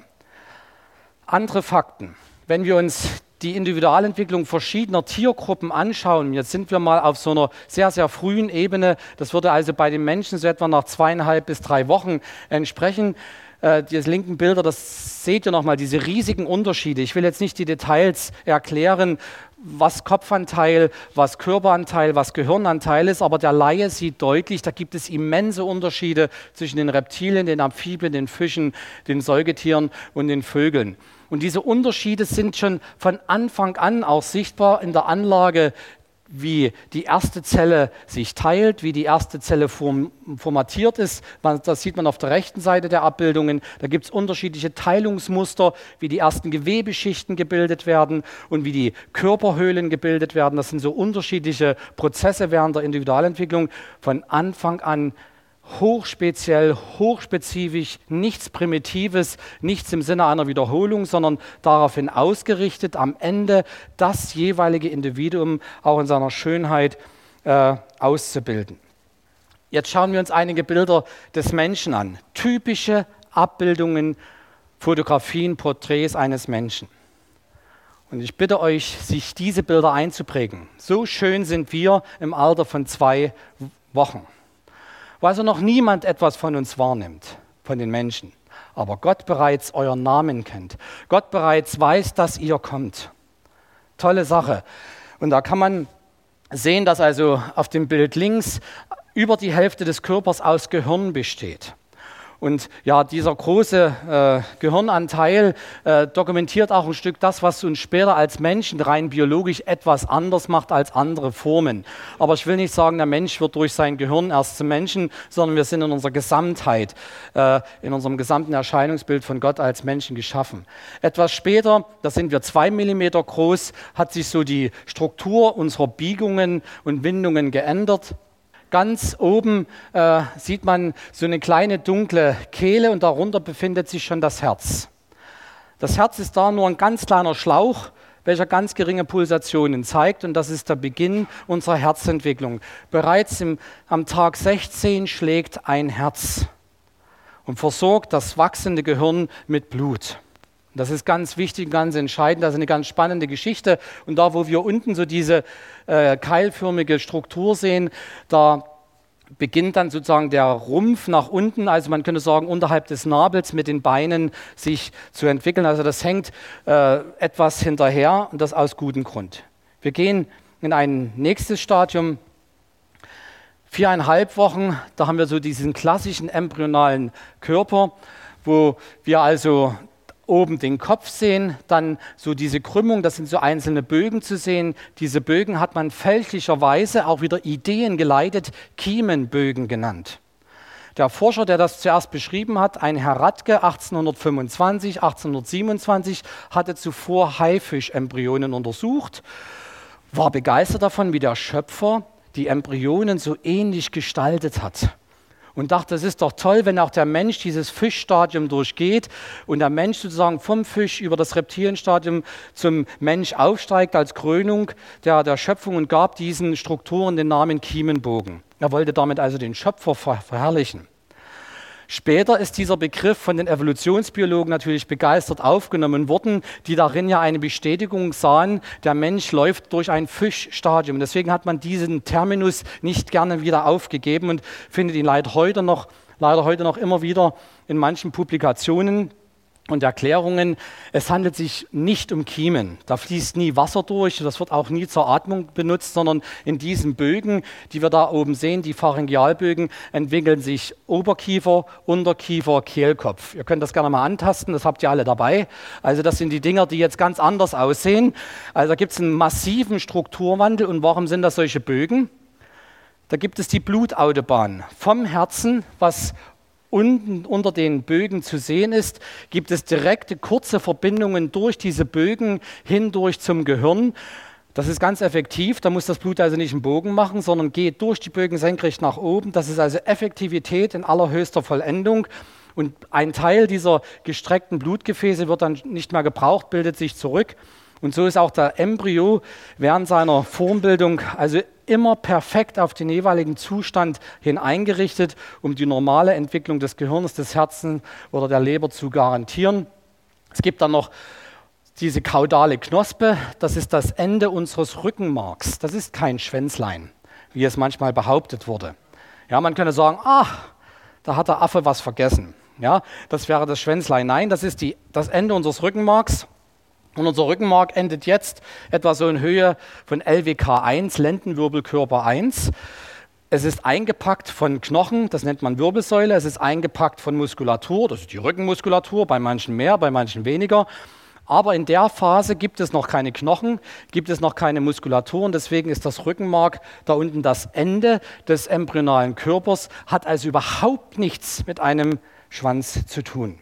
Andere Fakten. Wenn wir uns die Individualentwicklung verschiedener Tiergruppen anschauen, jetzt sind wir mal auf so einer sehr, sehr frühen Ebene, das würde also bei den Menschen so etwa nach zweieinhalb bis drei Wochen entsprechen. Äh, die linken Bilder, das seht ihr nochmal, diese riesigen Unterschiede. Ich will jetzt nicht die Details erklären, was Kopfanteil, was Körperanteil, was Gehirnanteil ist, aber der Laie sieht deutlich, da gibt es immense Unterschiede zwischen den Reptilien, den Amphibien, den Fischen, den Säugetieren und den Vögeln. Und diese Unterschiede sind schon von Anfang an auch sichtbar in der Anlage, wie die erste Zelle sich teilt, wie die erste Zelle form, formatiert ist. Das sieht man auf der rechten Seite der Abbildungen. Da gibt es unterschiedliche Teilungsmuster, wie die ersten Gewebeschichten gebildet werden und wie die Körperhöhlen gebildet werden. Das sind so unterschiedliche Prozesse während der Individualentwicklung. Von Anfang an hochspeziell, hochspezifisch, nichts Primitives, nichts im Sinne einer Wiederholung, sondern daraufhin ausgerichtet, am Ende das jeweilige Individuum auch in seiner Schönheit äh, auszubilden. Jetzt schauen wir uns einige Bilder des Menschen an. Typische Abbildungen, Fotografien, Porträts eines Menschen. Und ich bitte euch, sich diese Bilder einzuprägen. So schön sind wir im Alter von zwei Wochen. Wo also noch niemand etwas von uns wahrnimmt, von den Menschen, aber Gott bereits euren Namen kennt. Gott bereits weiß, dass ihr kommt. Tolle Sache. Und da kann man sehen, dass also auf dem Bild links über die Hälfte des Körpers aus Gehirn besteht. Und ja, dieser große äh, Gehirnanteil äh, dokumentiert auch ein Stück das, was uns später als Menschen rein biologisch etwas anders macht als andere Formen. Aber ich will nicht sagen, der Mensch wird durch sein Gehirn erst zum Menschen, sondern wir sind in unserer Gesamtheit, äh, in unserem gesamten Erscheinungsbild von Gott als Menschen geschaffen. Etwas später, da sind wir zwei Millimeter groß, hat sich so die Struktur unserer Biegungen und Windungen geändert. Ganz oben äh, sieht man so eine kleine dunkle Kehle und darunter befindet sich schon das Herz. Das Herz ist da nur ein ganz kleiner Schlauch, welcher ganz geringe Pulsationen zeigt und das ist der Beginn unserer Herzentwicklung. Bereits im, am Tag sechzehn schlägt ein Herz und versorgt das wachsende Gehirn mit Blut. Das ist ganz wichtig, ganz entscheidend, das ist eine ganz spannende Geschichte. Und da, wo wir unten so diese äh, keilförmige Struktur sehen, da beginnt dann sozusagen der Rumpf nach unten, also man könnte sagen, unterhalb des Nabels mit den Beinen sich zu entwickeln. Also das hängt äh, etwas hinterher und das aus gutem Grund. Wir gehen in ein nächstes Stadium. Viereinhalb Wochen, da haben wir so diesen klassischen embryonalen Körper, wo wir also oben den Kopf sehen, dann so diese Krümmung, das sind so einzelne Bögen zu sehen. Diese Bögen hat man fälschlicherweise auch wieder ideengeleitet Kiemenbögen genannt. Der Forscher, der das zuerst beschrieben hat, ein Herr Radke, achtzehnhundertfünfundzwanzig, achtzehnhundertsiebenundzwanzig, hatte zuvor Haifischembryonen untersucht, war begeistert davon, wie der Schöpfer die Embryonen so ähnlich gestaltet hat. Und dachte, es ist doch toll, wenn auch der Mensch dieses Fischstadium durchgeht und der Mensch sozusagen vom Fisch über das Reptilienstadium zum Mensch aufsteigt als Krönung der, der Schöpfung und gab diesen Strukturen den Namen Kiemenbogen. Er wollte damit also den Schöpfer ver- verherrlichen. Später ist dieser Begriff von den Evolutionsbiologen natürlich begeistert aufgenommen worden, die darin ja eine Bestätigung sahen, der Mensch läuft durch ein Fischstadium. Deswegen hat man diesen Terminus nicht gerne wieder aufgegeben und findet ihn leider heute noch, leider heute noch immer wieder in manchen Publikationen und Erklärungen. Es handelt sich nicht um Kiemen. Da fließt nie Wasser durch, das wird auch nie zur Atmung benutzt, sondern in diesen Bögen, die wir da oben sehen, die Pharyngealbögen, entwickeln sich Oberkiefer, Unterkiefer, Kehlkopf. Ihr könnt das gerne mal antasten, das habt ihr alle dabei. Also das sind die Dinger, die jetzt ganz anders aussehen. Also da gibt es einen massiven Strukturwandel. Und warum sind das solche Bögen? Da gibt es die Blutautobahn vom Herzen, was unten unter den Bögen zu sehen ist, gibt es direkte, kurze Verbindungen durch diese Bögen hindurch zum Gehirn. Das ist ganz effektiv, da muss das Blut also nicht einen Bogen machen, sondern geht durch die Bögen senkrecht nach oben. Das ist also Effektivität in allerhöchster Vollendung. Und ein Teil dieser gestreckten Blutgefäße wird dann nicht mehr gebraucht, bildet sich zurück. Und so ist auch der Embryo während seiner Formbildung also immer perfekt auf den jeweiligen Zustand hin eingerichtet, um die normale Entwicklung des Gehirns, des Herzens oder der Leber zu garantieren. Es gibt dann noch diese kaudale Knospe, das ist das Ende unseres Rückenmarks. Das ist kein Schwänzlein, wie es manchmal behauptet wurde. Ja, man könnte sagen, ach, da hat der Affe was vergessen. Ja, das wäre das Schwänzlein. Nein, das ist die, das Ende unseres Rückenmarks. Und unser Rückenmark endet jetzt etwa so in Höhe von L W K eins, Lendenwirbelkörper eins. Es ist eingepackt von Knochen, das nennt man Wirbelsäule. Es ist eingepackt von Muskulatur, das ist die Rückenmuskulatur, bei manchen mehr, bei manchen weniger. Aber in der Phase gibt es noch keine Knochen, gibt es noch keine Muskulatur und deswegen ist das Rückenmark da unten das Ende des embryonalen Körpers, hat also überhaupt nichts mit einem Schwanz zu tun.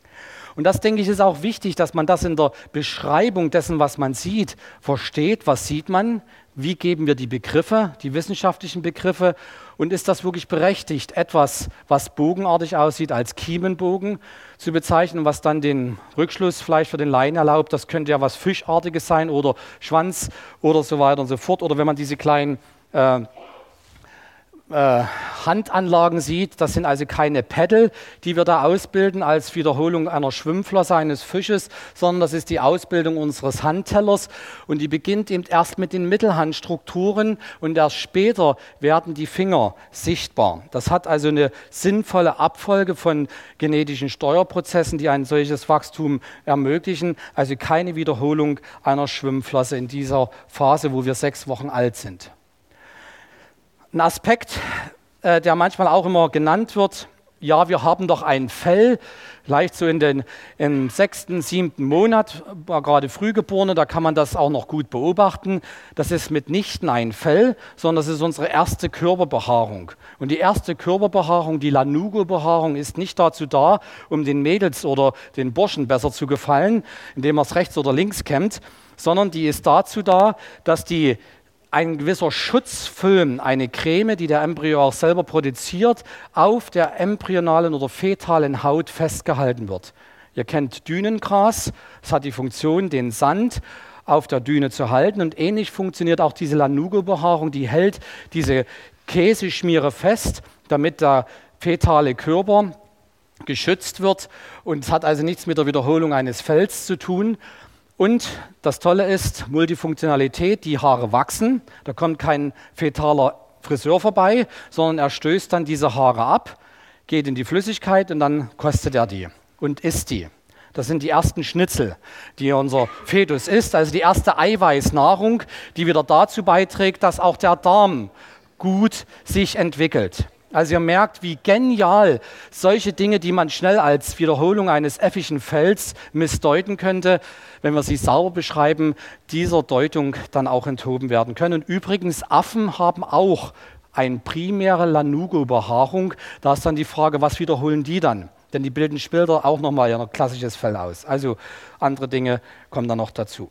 Und das, denke ich, ist auch wichtig, dass man das in der Beschreibung dessen, was man sieht, versteht. Was sieht man? Wie geben wir die Begriffe, die wissenschaftlichen Begriffe? Und ist das wirklich berechtigt, etwas, was bogenartig aussieht, als Kiemenbogen zu bezeichnen, was dann den Rückschluss vielleicht für den Laien erlaubt, das könnte ja was Fischartiges sein oder Schwanz oder so weiter und so fort. Oder wenn man diese kleinen äh, Äh, Handanlagen sieht, das sind also keine Pedal, die wir da ausbilden als Wiederholung einer Schwimmflosse eines Fisches, sondern das ist die Ausbildung unseres Handtellers und die beginnt eben erst mit den Mittelhandstrukturen und erst später werden die Finger sichtbar. Das hat also eine sinnvolle Abfolge von genetischen Steuerprozessen, die ein solches Wachstum ermöglichen, also keine Wiederholung einer Schwimmflosse in dieser Phase, wo wir sechs Wochen alt sind. Ein Aspekt, äh, der manchmal auch immer genannt wird, ja, wir haben doch ein Fell, vielleicht so in den, im sechsten, siebten Monat, gerade Frühgeborene, da kann man das auch noch gut beobachten. Das ist mitnichten ein Fell, sondern das ist unsere erste Körperbehaarung. Und die erste Körperbehaarung, die Lanugo-Behaarung, ist nicht dazu da, um den Mädels oder den Burschen besser zu gefallen, indem man es rechts oder links kämmt, sondern die ist dazu da, dass die ein gewisser Schutzfilm, eine Creme, die der Embryo auch selber produziert, auf der embryonalen oder fetalen Haut festgehalten wird. Ihr kennt Dünengras, es hat die Funktion, den Sand auf der Düne zu halten und ähnlich funktioniert auch diese Lanugo-Behaarung, die hält diese Käseschmiere fest, damit der fetale Körper geschützt wird und es hat also nichts mit der Wiederholung eines Fells zu tun. Und das Tolle ist, Multifunktionalität, die Haare wachsen, da kommt kein fetaler Friseur vorbei, sondern er stößt dann diese Haare ab, geht in die Flüssigkeit und dann kostet er die und isst die. Das sind die ersten Schnitzel, die unser Fetus isst, also die erste Eiweißnahrung, die wieder dazu beiträgt, dass auch der Darm gut sich entwickelt. Also ihr merkt, wie genial solche Dinge, die man schnell als Wiederholung eines Effischen Felds missdeuten könnte, wenn wir sie sauber beschreiben, dieser Deutung dann auch enthoben werden können. Und übrigens, Affen haben auch eine primäre Lanugo-Behaarung. Da ist dann die Frage, was wiederholen die dann? Denn die bilden später auch nochmal ein klassisches Fell aus. Also andere Dinge kommen dann noch dazu.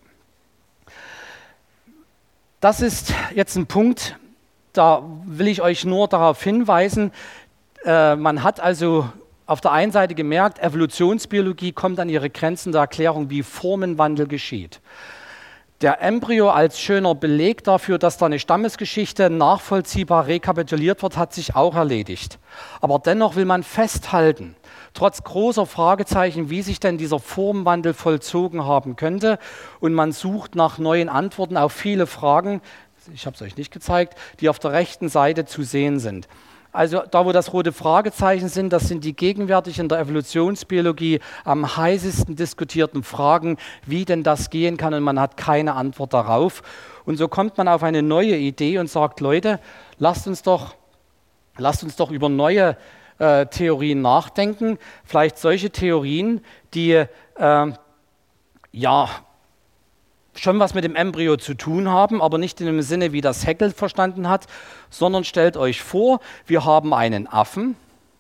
Das ist jetzt ein Punkt, da will ich euch nur darauf hinweisen, äh, man hat also auf der einen Seite gemerkt, Evolutionsbiologie kommt an ihre Grenzen der Erklärung, wie Formenwandel geschieht. Der Embryo als schöner Beleg dafür, dass da eine Stammesgeschichte nachvollziehbar rekapituliert wird, hat sich auch erledigt. Aber dennoch will man festhalten, trotz großer Fragezeichen, wie sich denn dieser Formenwandel vollzogen haben könnte. Und man sucht nach neuen Antworten auf viele Fragen, ich habe es euch nicht gezeigt, die auf der rechten Seite zu sehen sind. Also da, wo das rote Fragezeichen sind, das sind die gegenwärtig in der Evolutionsbiologie am heißesten diskutierten Fragen, wie denn das gehen kann, und man hat keine Antwort darauf. Und so kommt man auf eine neue Idee und sagt, Leute, lasst uns doch, lasst uns doch über neue äh, Theorien nachdenken, vielleicht solche Theorien, die äh, ja schon was mit dem Embryo zu tun haben, aber nicht in dem Sinne, wie das Haeckel verstanden hat, sondern stellt euch vor, wir haben einen Affen,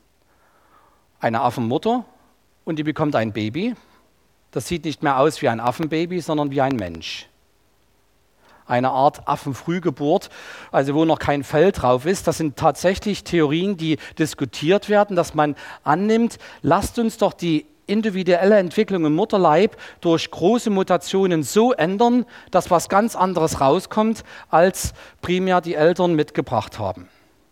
eine Affenmutter, und die bekommt ein Baby. Das sieht nicht mehr aus wie ein Affenbaby, sondern wie ein Mensch. Eine Art Affenfrühgeburt, also wo noch kein Fell drauf ist. Das sind tatsächlich Theorien, die diskutiert werden, dass man annimmt, lasst uns doch die individuelle Entwicklung im Mutterleib durch große Mutationen so ändern, dass was ganz anderes rauskommt, als primär die Eltern mitgebracht haben.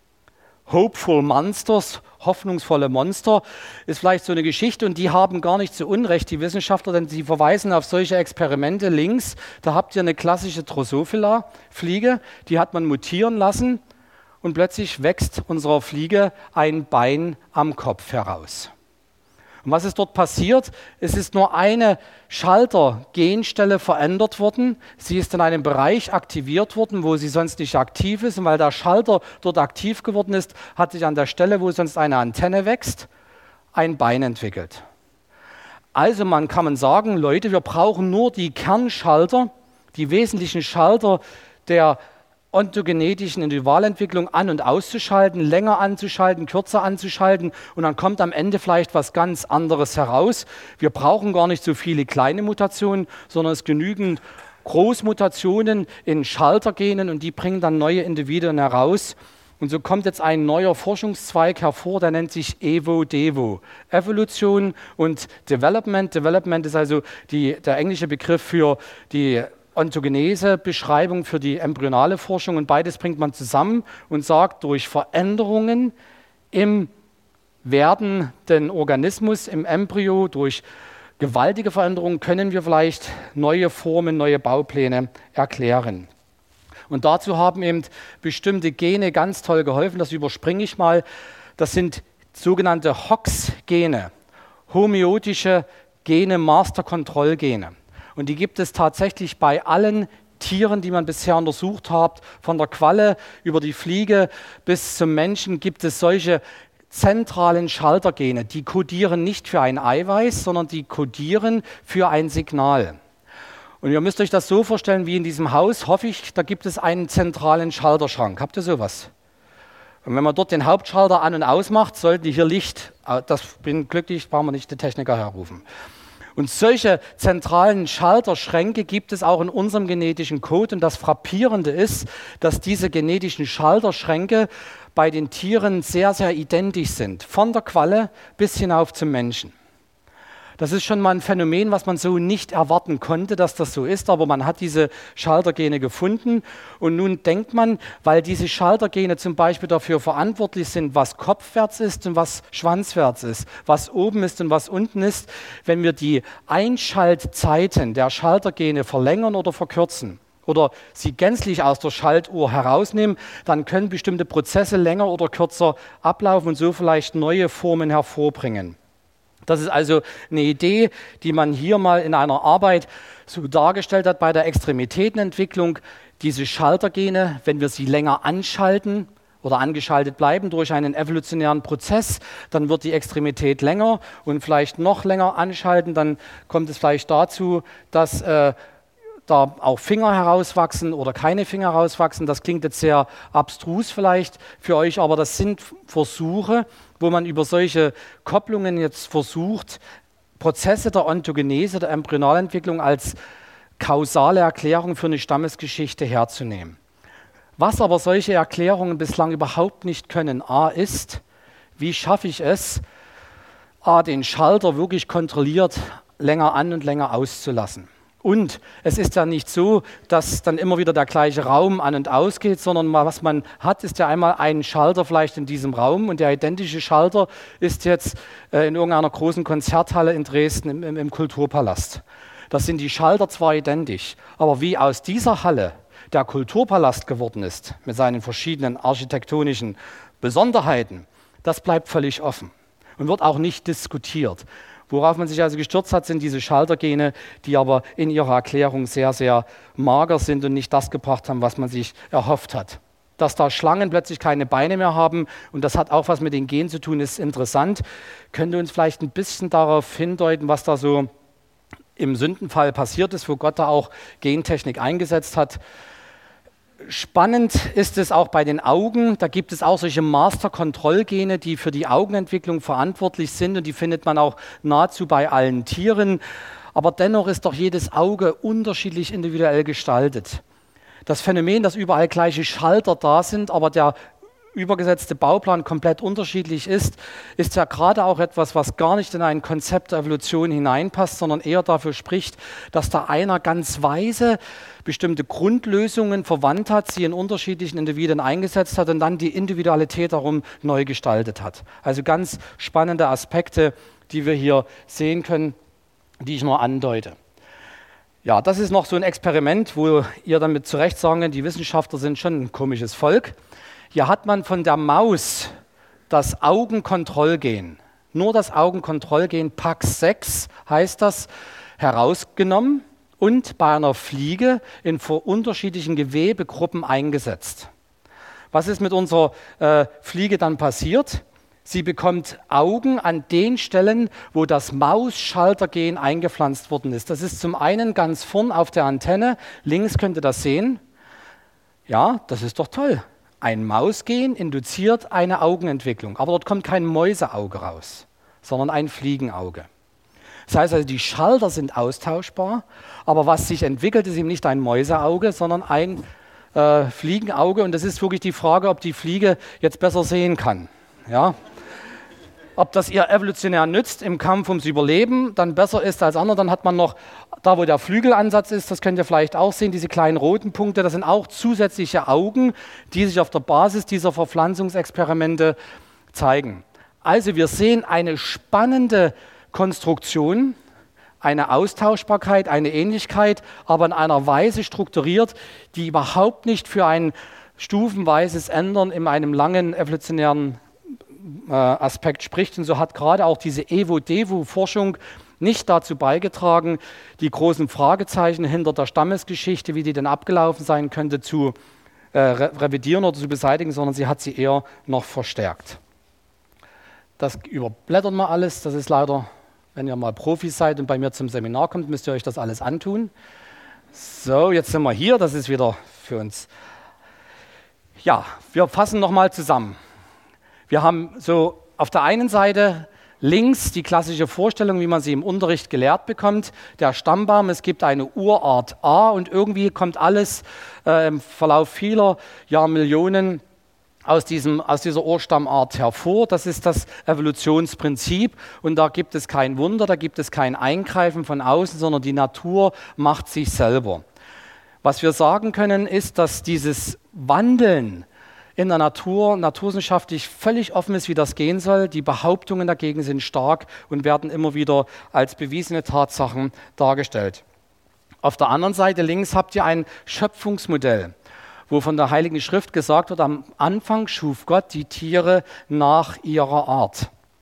Hopeful Monsters, hoffnungsvolle Monster, ist vielleicht so eine Geschichte, und die haben gar nicht so Unrecht, die Wissenschaftler, denn sie verweisen auf solche Experimente links. Da habt ihr eine klassische Drosophila-Fliege, die hat man mutieren lassen, und plötzlich wächst unserer Fliege ein Bein am Kopf heraus. Und was ist dort passiert? Es ist nur eine Schalter-Genstelle verändert worden. Sie ist in einem Bereich aktiviert worden, wo sie sonst nicht aktiv ist. Und weil der Schalter dort aktiv geworden ist, hat sich an der Stelle, wo sonst eine Antenne wächst, ein Bein entwickelt. Also man kann man sagen, Leute, wir brauchen nur die Kernschalter, die wesentlichen Schalter der ontogenetischen Individualentwicklung an- und auszuschalten, länger anzuschalten, kürzer anzuschalten, und dann kommt am Ende vielleicht was ganz anderes heraus. Wir brauchen gar nicht so viele kleine Mutationen, sondern es genügen Großmutationen in Schaltergenen, und die bringen dann neue Individuen heraus. Und so kommt jetzt ein neuer Forschungszweig hervor, der nennt sich Evo-Devo. Evolution und Development. Development ist also die, der englische Begriff für die Ontogenese, Beschreibung für die embryonale Forschung, und beides bringt man zusammen und sagt, durch Veränderungen im werdenden Organismus, im Embryo, durch gewaltige Veränderungen können wir vielleicht neue Formen, neue Baupläne erklären. Und dazu haben eben bestimmte Gene ganz toll geholfen, das überspringe ich mal. Das sind sogenannte Hox-Gene, homöotische Gene, Master-Control-Gene. Und die gibt es tatsächlich bei allen Tieren, die man bisher untersucht hat, von der Qualle über die Fliege bis zum Menschen, gibt es solche zentralen Schaltergene. Die kodieren nicht für ein Eiweiß, sondern die kodieren für ein Signal. Und ihr müsst euch das so vorstellen, wie in diesem Haus, hoffe ich, da gibt es einen zentralen Schalterschrank. Habt ihr sowas? Und wenn man dort den Hauptschalter an- und ausmacht, sollten die hier Licht, das bin glücklich, brauchen wir nicht den Techniker herrufen. Und solche zentralen Schalterschränke gibt es auch in unserem genetischen Code. Und das Frappierende ist, dass diese genetischen Schalterschränke bei den Tieren sehr, sehr identisch sind. Von der Qualle bis hinauf zum Menschen. Das ist schon mal ein Phänomen, was man so nicht erwarten konnte, dass das so ist, aber man hat diese Schaltergene gefunden, und nun denkt man, weil diese Schaltergene zum Beispiel dafür verantwortlich sind, was kopfwärts ist und was schwanzwärts ist, was oben ist und was unten ist, wenn wir die Einschaltzeiten der Schaltergene verlängern oder verkürzen oder sie gänzlich aus der Schaltuhr herausnehmen, dann können bestimmte Prozesse länger oder kürzer ablaufen und so vielleicht neue Formen hervorbringen. Das ist also eine Idee, die man hier mal in einer Arbeit so dargestellt hat bei der Extremitätenentwicklung. Diese Schaltergene, wenn wir sie länger anschalten oder angeschaltet bleiben durch einen evolutionären Prozess, dann wird die Extremität länger und vielleicht noch länger anschalten, dann kommt es vielleicht dazu, dass äh, da auch Finger herauswachsen oder keine Finger herauswachsen. Das klingt jetzt sehr abstrus vielleicht für euch, aber das sind Versuche, wo man über solche Kopplungen jetzt versucht, Prozesse der Ontogenese, der Embryonalentwicklung als kausale Erklärung für eine Stammesgeschichte herzunehmen. Was aber solche Erklärungen bislang überhaupt nicht können, a ist, wie schaffe ich es, a, den Schalter wirklich kontrolliert länger an und länger auszulassen. Und es ist ja nicht so, dass dann immer wieder der gleiche Raum an und ausgeht, sondern was man hat, ist ja einmal ein Schalter vielleicht in diesem Raum und der identische Schalter ist jetzt äh, in irgendeiner großen Konzerthalle in Dresden im, im, im Kulturpalast. Das sind die Schalter zwar identisch, aber wie aus dieser Halle der Kulturpalast geworden ist, mit seinen verschiedenen architektonischen Besonderheiten, das bleibt völlig offen und wird auch nicht diskutiert. Worauf man sich also gestürzt hat, sind diese Schaltergene, die aber in ihrer Erklärung sehr, sehr mager sind und nicht das gebracht haben, was man sich erhofft hat. Dass da Schlangen plötzlich keine Beine mehr haben und das hat auch was mit den Genen zu tun, ist interessant. Könnte uns vielleicht ein bisschen darauf hindeuten, was da so im Sündenfall passiert ist, wo Gott da auch Gentechnik eingesetzt hat. Spannend ist es auch bei den Augen. Da gibt es auch solche Master-Kontrollgene, die für die Augenentwicklung verantwortlich sind und die findet man auch nahezu bei allen Tieren. Aber dennoch ist doch jedes Auge unterschiedlich individuell gestaltet. Das Phänomen, dass überall gleiche Schalter da sind, aber der übergesetzte Bauplan komplett unterschiedlich ist, ist ja gerade auch etwas, was gar nicht in ein Konzept der Evolution hineinpasst, sondern eher dafür spricht, dass da einer ganz weise bestimmte Grundlösungen verwandt hat, sie in unterschiedlichen Individuen eingesetzt hat und dann die Individualität darum neu gestaltet hat. Also ganz spannende Aspekte, die wir hier sehen können, die ich nur andeute. Ja, das ist noch so ein Experiment, wo ihr damit zu Recht sagen könnt, die Wissenschaftler sind schon ein komisches Volk. Hier hat man von der Maus das Augenkontrollgen, nur das Augenkontrollgen P A X sechs heißt das, herausgenommen und bei einer Fliege in unterschiedlichen Gewebegruppen eingesetzt. Was ist mit unserer äh, Fliege dann passiert? Sie bekommt Augen an den Stellen, wo das Mausschaltergen eingepflanzt worden ist. Das ist zum einen ganz vorn auf der Antenne, links könnt ihr das sehen. Ja, das ist doch toll. Ein Mausgen induziert eine Augenentwicklung, aber dort kommt kein Mäuseauge raus, sondern ein Fliegenauge. Das heißt also, die Schalter sind austauschbar, aber was sich entwickelt, ist eben nicht ein Mäuseauge, sondern ein äh, Fliegenauge. Und das ist wirklich die Frage, ob die Fliege jetzt besser sehen kann. Ja? Ob das ihr evolutionär nützt im Kampf ums Überleben, dann besser ist als andere. Dann hat man noch, da wo der Flügelansatz ist, das könnt ihr vielleicht auch sehen, diese kleinen roten Punkte, das sind auch zusätzliche Augen, die sich auf der Basis dieser Verpflanzungsexperimente zeigen. Also wir sehen eine spannende Konstruktion, eine Austauschbarkeit, eine Ähnlichkeit, aber in einer Weise strukturiert, die überhaupt nicht für ein stufenweises Ändern in einem langen evolutionären Aspekt spricht. Und so hat gerade auch diese Evo-Devo-Forschung nicht dazu beigetragen, die großen Fragezeichen hinter der Stammesgeschichte, wie die denn abgelaufen sein könnte, zu äh, revidieren oder zu beseitigen, sondern sie hat sie eher noch verstärkt. Das überblättern wir alles. Das ist leider, wenn ihr mal Profis seid und bei mir zum Seminar kommt, müsst ihr euch das alles antun. So, jetzt sind wir hier. Das ist wieder für uns. Ja, wir fassen nochmal zusammen. Wir haben so auf der einen Seite links die klassische Vorstellung, wie man sie im Unterricht gelehrt bekommt, der Stammbaum, es gibt eine Urart A und irgendwie kommt alles äh, im Verlauf vieler Jahrmillionen aus, diesem, aus dieser Urstammart hervor. Das ist das Evolutionsprinzip und da gibt es kein Wunder, da gibt es kein Eingreifen von außen, sondern die Natur macht sich selber. Was wir sagen können, ist, dass dieses Wandeln in der Natur naturwissenschaftlich völlig offen ist, wie das gehen soll. Die Behauptungen dagegen sind stark und werden immer wieder als bewiesene Tatsachen dargestellt. Auf der anderen Seite links habt ihr ein Schöpfungsmodell, wo von der Heiligen Schrift gesagt wird, am Anfang schuf Gott die Tiere nach ihrer Art.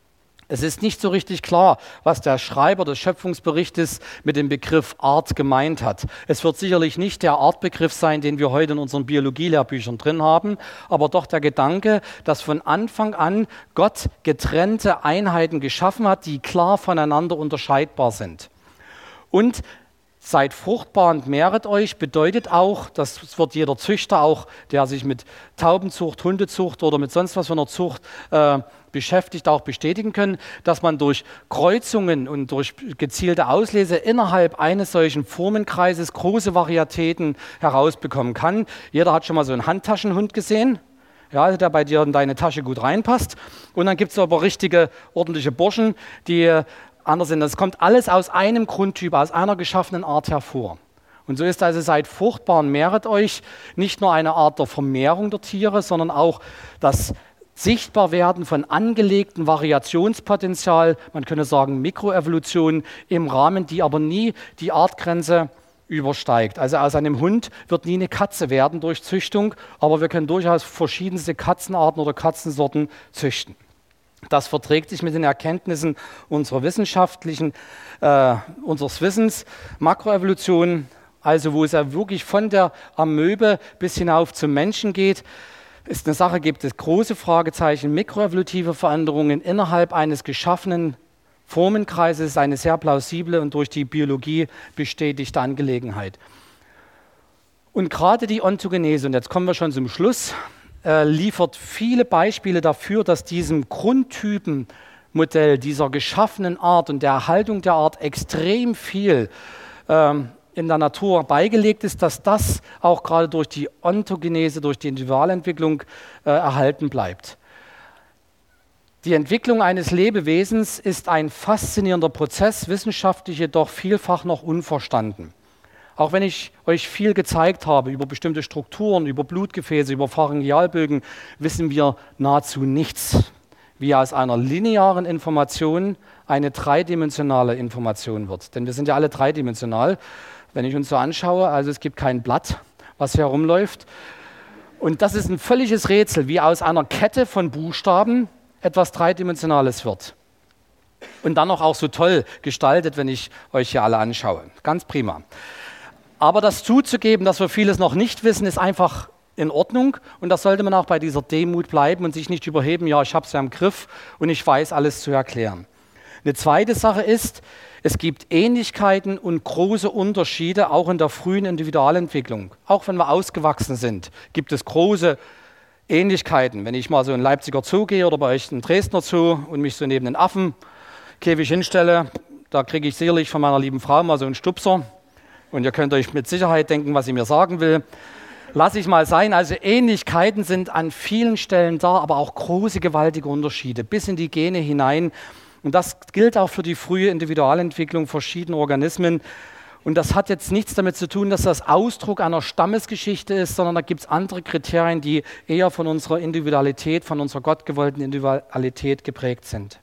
Es ist nicht so richtig klar, was der Schreiber des Schöpfungsberichtes mit dem Begriff Art gemeint hat. Es wird sicherlich nicht der Artbegriff sein, den wir heute in unseren Biologielehrbüchern drin haben, aber doch der Gedanke, dass von Anfang an Gott getrennte Einheiten geschaffen hat, die klar voneinander unterscheidbar sind. Und seid fruchtbar und mehret euch bedeutet auch, das wird jeder Züchter auch, der sich mit Taubenzucht, Hundezucht oder mit sonst was von der Zucht äh, beschäftigt, auch bestätigen können, dass man durch Kreuzungen und durch gezielte Auslese innerhalb eines solchen Formenkreises große Varietäten herausbekommen kann. Jeder hat schon mal so einen Handtaschenhund gesehen, ja, der bei dir in deine Tasche gut reinpasst. Und dann gibt es aber richtige, ordentliche Burschen, die anders sind. Das kommt alles aus einem Grundtyp, aus einer geschaffenen Art hervor. Und so ist also, seid fruchtbar und mehret euch, nicht nur eine Art der Vermehrung der Tiere, sondern auch das Sichtbarwerden von angelegtem Variationspotenzial, man könnte sagen Mikroevolution im Rahmen, die aber nie die Artgrenze übersteigt. Also aus einem Hund wird nie eine Katze werden durch Züchtung, aber wir können durchaus verschiedenste Katzenarten oder Katzensorten züchten. Das verträgt sich mit den Erkenntnissen unserer wissenschaftlichen, äh, unseres Wissens. Makroevolution, also wo es ja wirklich von der Amöbe bis hinauf zum Menschen geht, ist eine Sache, gibt es große Fragezeichen. Mikroevolutive Veränderungen innerhalb eines geschaffenen Formenkreises ist eine sehr plausible und durch die Biologie bestätigte Angelegenheit. Und gerade die Ontogenese, und jetzt kommen wir schon zum Schluss, äh, liefert viele Beispiele dafür, dass diesem Grundtypenmodell dieser geschaffenen Art und der Erhaltung der Art extrem viel ähm, in der Natur beigelegt ist, dass das auch gerade durch die Ontogenese, durch die Individualentwicklung äh, erhalten bleibt. Die Entwicklung eines Lebewesens ist ein faszinierender Prozess, wissenschaftlich jedoch vielfach noch unverstanden. Auch wenn ich euch viel gezeigt habe über bestimmte Strukturen, über Blutgefäße, über Pharyngealbögen, wissen wir nahezu nichts, wie aus einer linearen Information eine dreidimensionale Information wird. Denn wir sind ja alle dreidimensional, wenn ich uns so anschaue. Also es gibt kein Blatt, was hier herumläuft. Und das ist ein völliges Rätsel, wie aus einer Kette von Buchstaben etwas Dreidimensionales wird. Und dann noch auch so toll gestaltet, wenn ich euch hier alle anschaue. Ganz prima. Aber das zuzugeben, dass wir vieles noch nicht wissen, ist einfach in Ordnung. Und das sollte man auch bei dieser Demut bleiben und sich nicht überheben, ja, ich habe es ja im Griff und ich weiß alles zu erklären. Eine zweite Sache ist, es gibt Ähnlichkeiten und große Unterschiede auch in der frühen Individualentwicklung. Auch wenn wir ausgewachsen sind, gibt es große Ähnlichkeiten. Wenn ich mal so in Leipziger Zoo gehe oder bei euch in Dresdner Zoo und mich so neben den Affenkäfig hinstelle, da kriege ich sicherlich von meiner lieben Frau mal so einen Stupser. Und ihr könnt euch mit Sicherheit denken, was sie mir sagen will. Lass ich mal sein. Also Ähnlichkeiten sind an vielen Stellen da, aber auch große, gewaltige Unterschiede bis in die Gene hinein. Und das gilt auch für die frühe Individualentwicklung verschiedener Organismen. Und das hat jetzt nichts damit zu tun, dass das Ausdruck einer Stammesgeschichte ist, sondern da gibt es andere Kriterien, die eher von unserer Individualität, von unserer gottgewollten Individualität geprägt sind.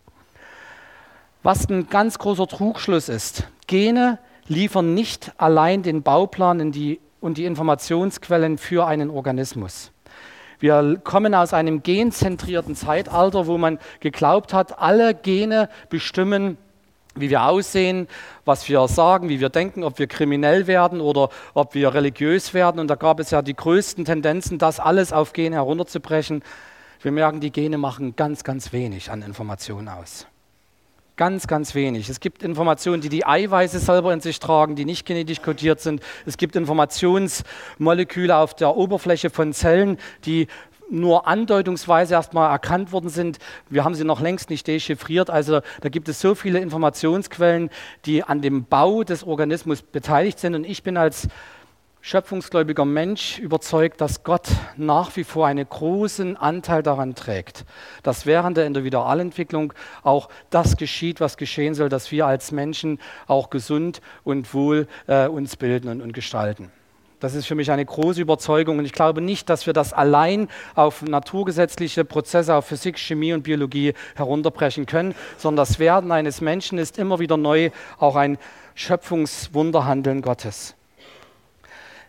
Was ein ganz großer Trugschluss ist, Gene liefern nicht allein den Bauplan in die, und die Informationsquellen für einen Organismus. Wir kommen aus einem genzentrierten Zeitalter, wo man geglaubt hat, alle Gene bestimmen, wie wir aussehen, was wir sagen, wie wir denken, ob wir kriminell werden oder ob wir religiös werden. Und da gab es ja die größten Tendenzen, das alles auf Gene herunterzubrechen. Wir merken, die Gene machen ganz, ganz wenig an Informationen aus. Ganz, ganz wenig. Es gibt Informationen, die die Eiweiße selber in sich tragen, die nicht genetisch kodiert sind. Es gibt Informationsmoleküle auf der Oberfläche von Zellen, die nur andeutungsweise erstmal erkannt worden sind. Wir haben sie noch längst nicht dechiffriert. Also da gibt es so viele Informationsquellen, die an dem Bau des Organismus beteiligt sind. Und ich bin als schöpfungsgläubiger Mensch überzeugt, dass Gott nach wie vor einen großen Anteil daran trägt, dass während der Individualentwicklung auch das geschieht, was geschehen soll, dass wir als Menschen auch gesund und wohl äh, uns bilden und, und gestalten. Das ist für mich eine große Überzeugung und ich glaube nicht, dass wir das allein auf naturgesetzliche Prozesse, auf Physik, Chemie und Biologie herunterbrechen können, sondern das Werden eines Menschen ist immer wieder neu auch ein Schöpfungswunderhandeln Gottes.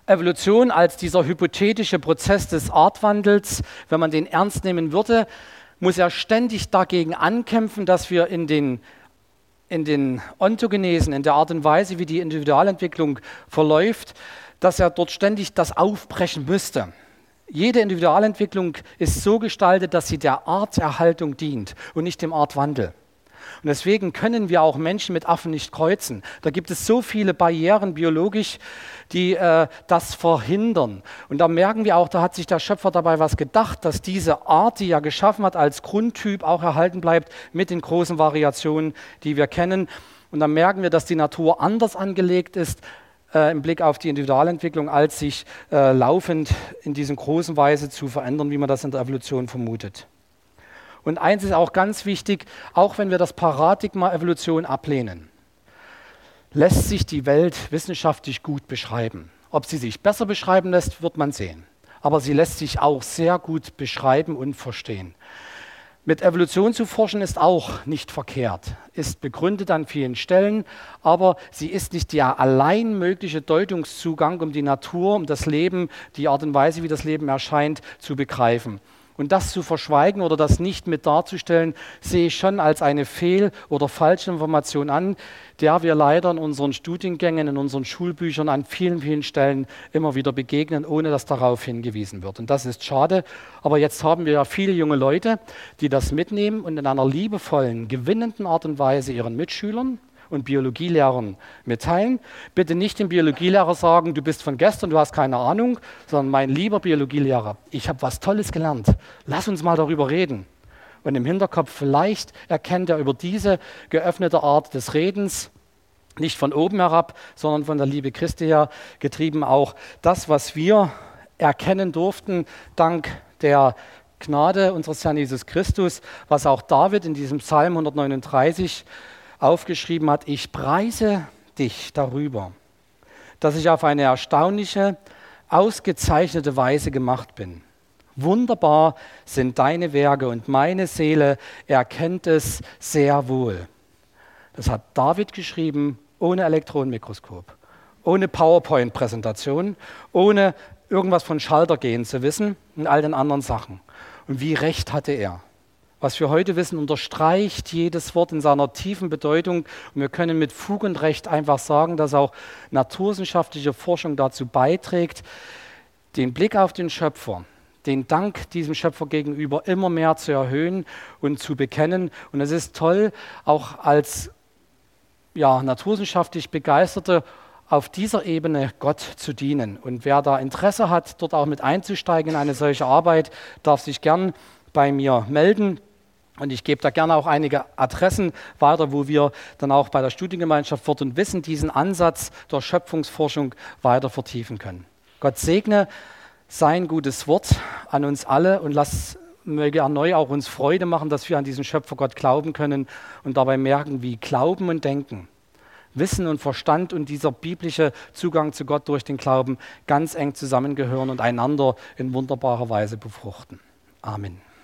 Evolution als dieser hypothetische Prozess des Artwandels, wenn man den ernst nehmen würde, muss er ständig dagegen ankämpfen, dass wir in den, in den Ontogenesen, in der Art und Weise, wie die Individualentwicklung verläuft, dass er dort ständig das aufbrechen müsste. Jede Individualentwicklung ist so gestaltet, dass sie der Arterhaltung dient und nicht dem Artwandel. Und deswegen können wir auch Menschen mit Affen nicht kreuzen. Da gibt es so viele Barrieren biologisch, die äh, das verhindern. Und da merken wir auch, da hat sich der Schöpfer dabei was gedacht, dass diese Art, die er geschaffen hat, als Grundtyp auch erhalten bleibt mit den großen Variationen, die wir kennen. Und dann merken wir, dass die Natur anders angelegt ist äh, im Blick auf die Individualentwicklung, als sich äh, laufend in diesen großen Weise zu verändern, wie man das in der Evolution vermutet. Und eins ist auch ganz wichtig, auch wenn wir das Paradigma Evolution ablehnen, lässt sich die Welt wissenschaftlich gut beschreiben. Ob sie sich besser beschreiben lässt, wird man sehen. Aber sie lässt sich auch sehr gut beschreiben und verstehen. Mit Evolution zu forschen ist auch nicht verkehrt, ist begründet an vielen Stellen, aber sie ist nicht der allein mögliche Deutungszugang, um die Natur, um das Leben, die Art und Weise, wie das Leben erscheint, zu begreifen. Und das zu verschweigen oder das nicht mit darzustellen, sehe ich schon als eine Fehl- oder falsche Information an, der wir leider in unseren Studiengängen, in unseren Schulbüchern an vielen, vielen Stellen immer wieder begegnen, ohne dass darauf hingewiesen wird. Und das ist schade. Aber jetzt haben wir ja viele junge Leute, die das mitnehmen und in einer liebevollen, gewinnenden Art und Weise ihren Mitschülern und Biologielehrern mitteilen. Bitte nicht dem Biologielehrer sagen, du bist von gestern, du hast keine Ahnung, sondern mein lieber Biologielehrer, ich habe was Tolles gelernt. Lass uns mal darüber reden. Und im Hinterkopf vielleicht erkennt er über diese geöffnete Art des Redens, nicht von oben herab, sondern von der Liebe Christi her getrieben, auch das, was wir erkennen durften, dank der Gnade unseres Herrn Jesus Christus, was auch David in diesem Psalm hundertneununddreißig aufgeschrieben hat: Ich preise dich darüber, dass ich auf eine erstaunliche, ausgezeichnete Weise gemacht bin. Wunderbar sind deine Werke und meine Seele erkennt es sehr wohl. Das hat David geschrieben, ohne Elektronenmikroskop, ohne PowerPoint-Präsentation, ohne irgendwas von Schalter gehen zu wissen und all den anderen Sachen. Und wie recht hatte er? Was wir heute wissen, unterstreicht jedes Wort in seiner tiefen Bedeutung. Und wir können mit Fug und Recht einfach sagen, dass auch naturwissenschaftliche Forschung dazu beiträgt, den Blick auf den Schöpfer, den Dank diesem Schöpfer gegenüber immer mehr zu erhöhen und zu bekennen. Und es ist toll, auch als ja, naturwissenschaftlich Begeisterte auf dieser Ebene Gott zu dienen. Und wer da Interesse hat, dort auch mit einzusteigen in eine solche Arbeit, darf sich gern bei mir melden. Und ich gebe da gerne auch einige Adressen weiter, wo wir dann auch bei der Studiengemeinschaft Wort und Wissen diesen Ansatz der Schöpfungsforschung weiter vertiefen können. Gott segne sein gutes Wort an uns alle und lass, möge erneut auch uns Freude machen, dass wir an diesen Schöpfergott glauben können und dabei merken, wie Glauben und Denken, Wissen und Verstand und dieser biblische Zugang zu Gott durch den Glauben ganz eng zusammengehören und einander in wunderbarer Weise befruchten. Amen.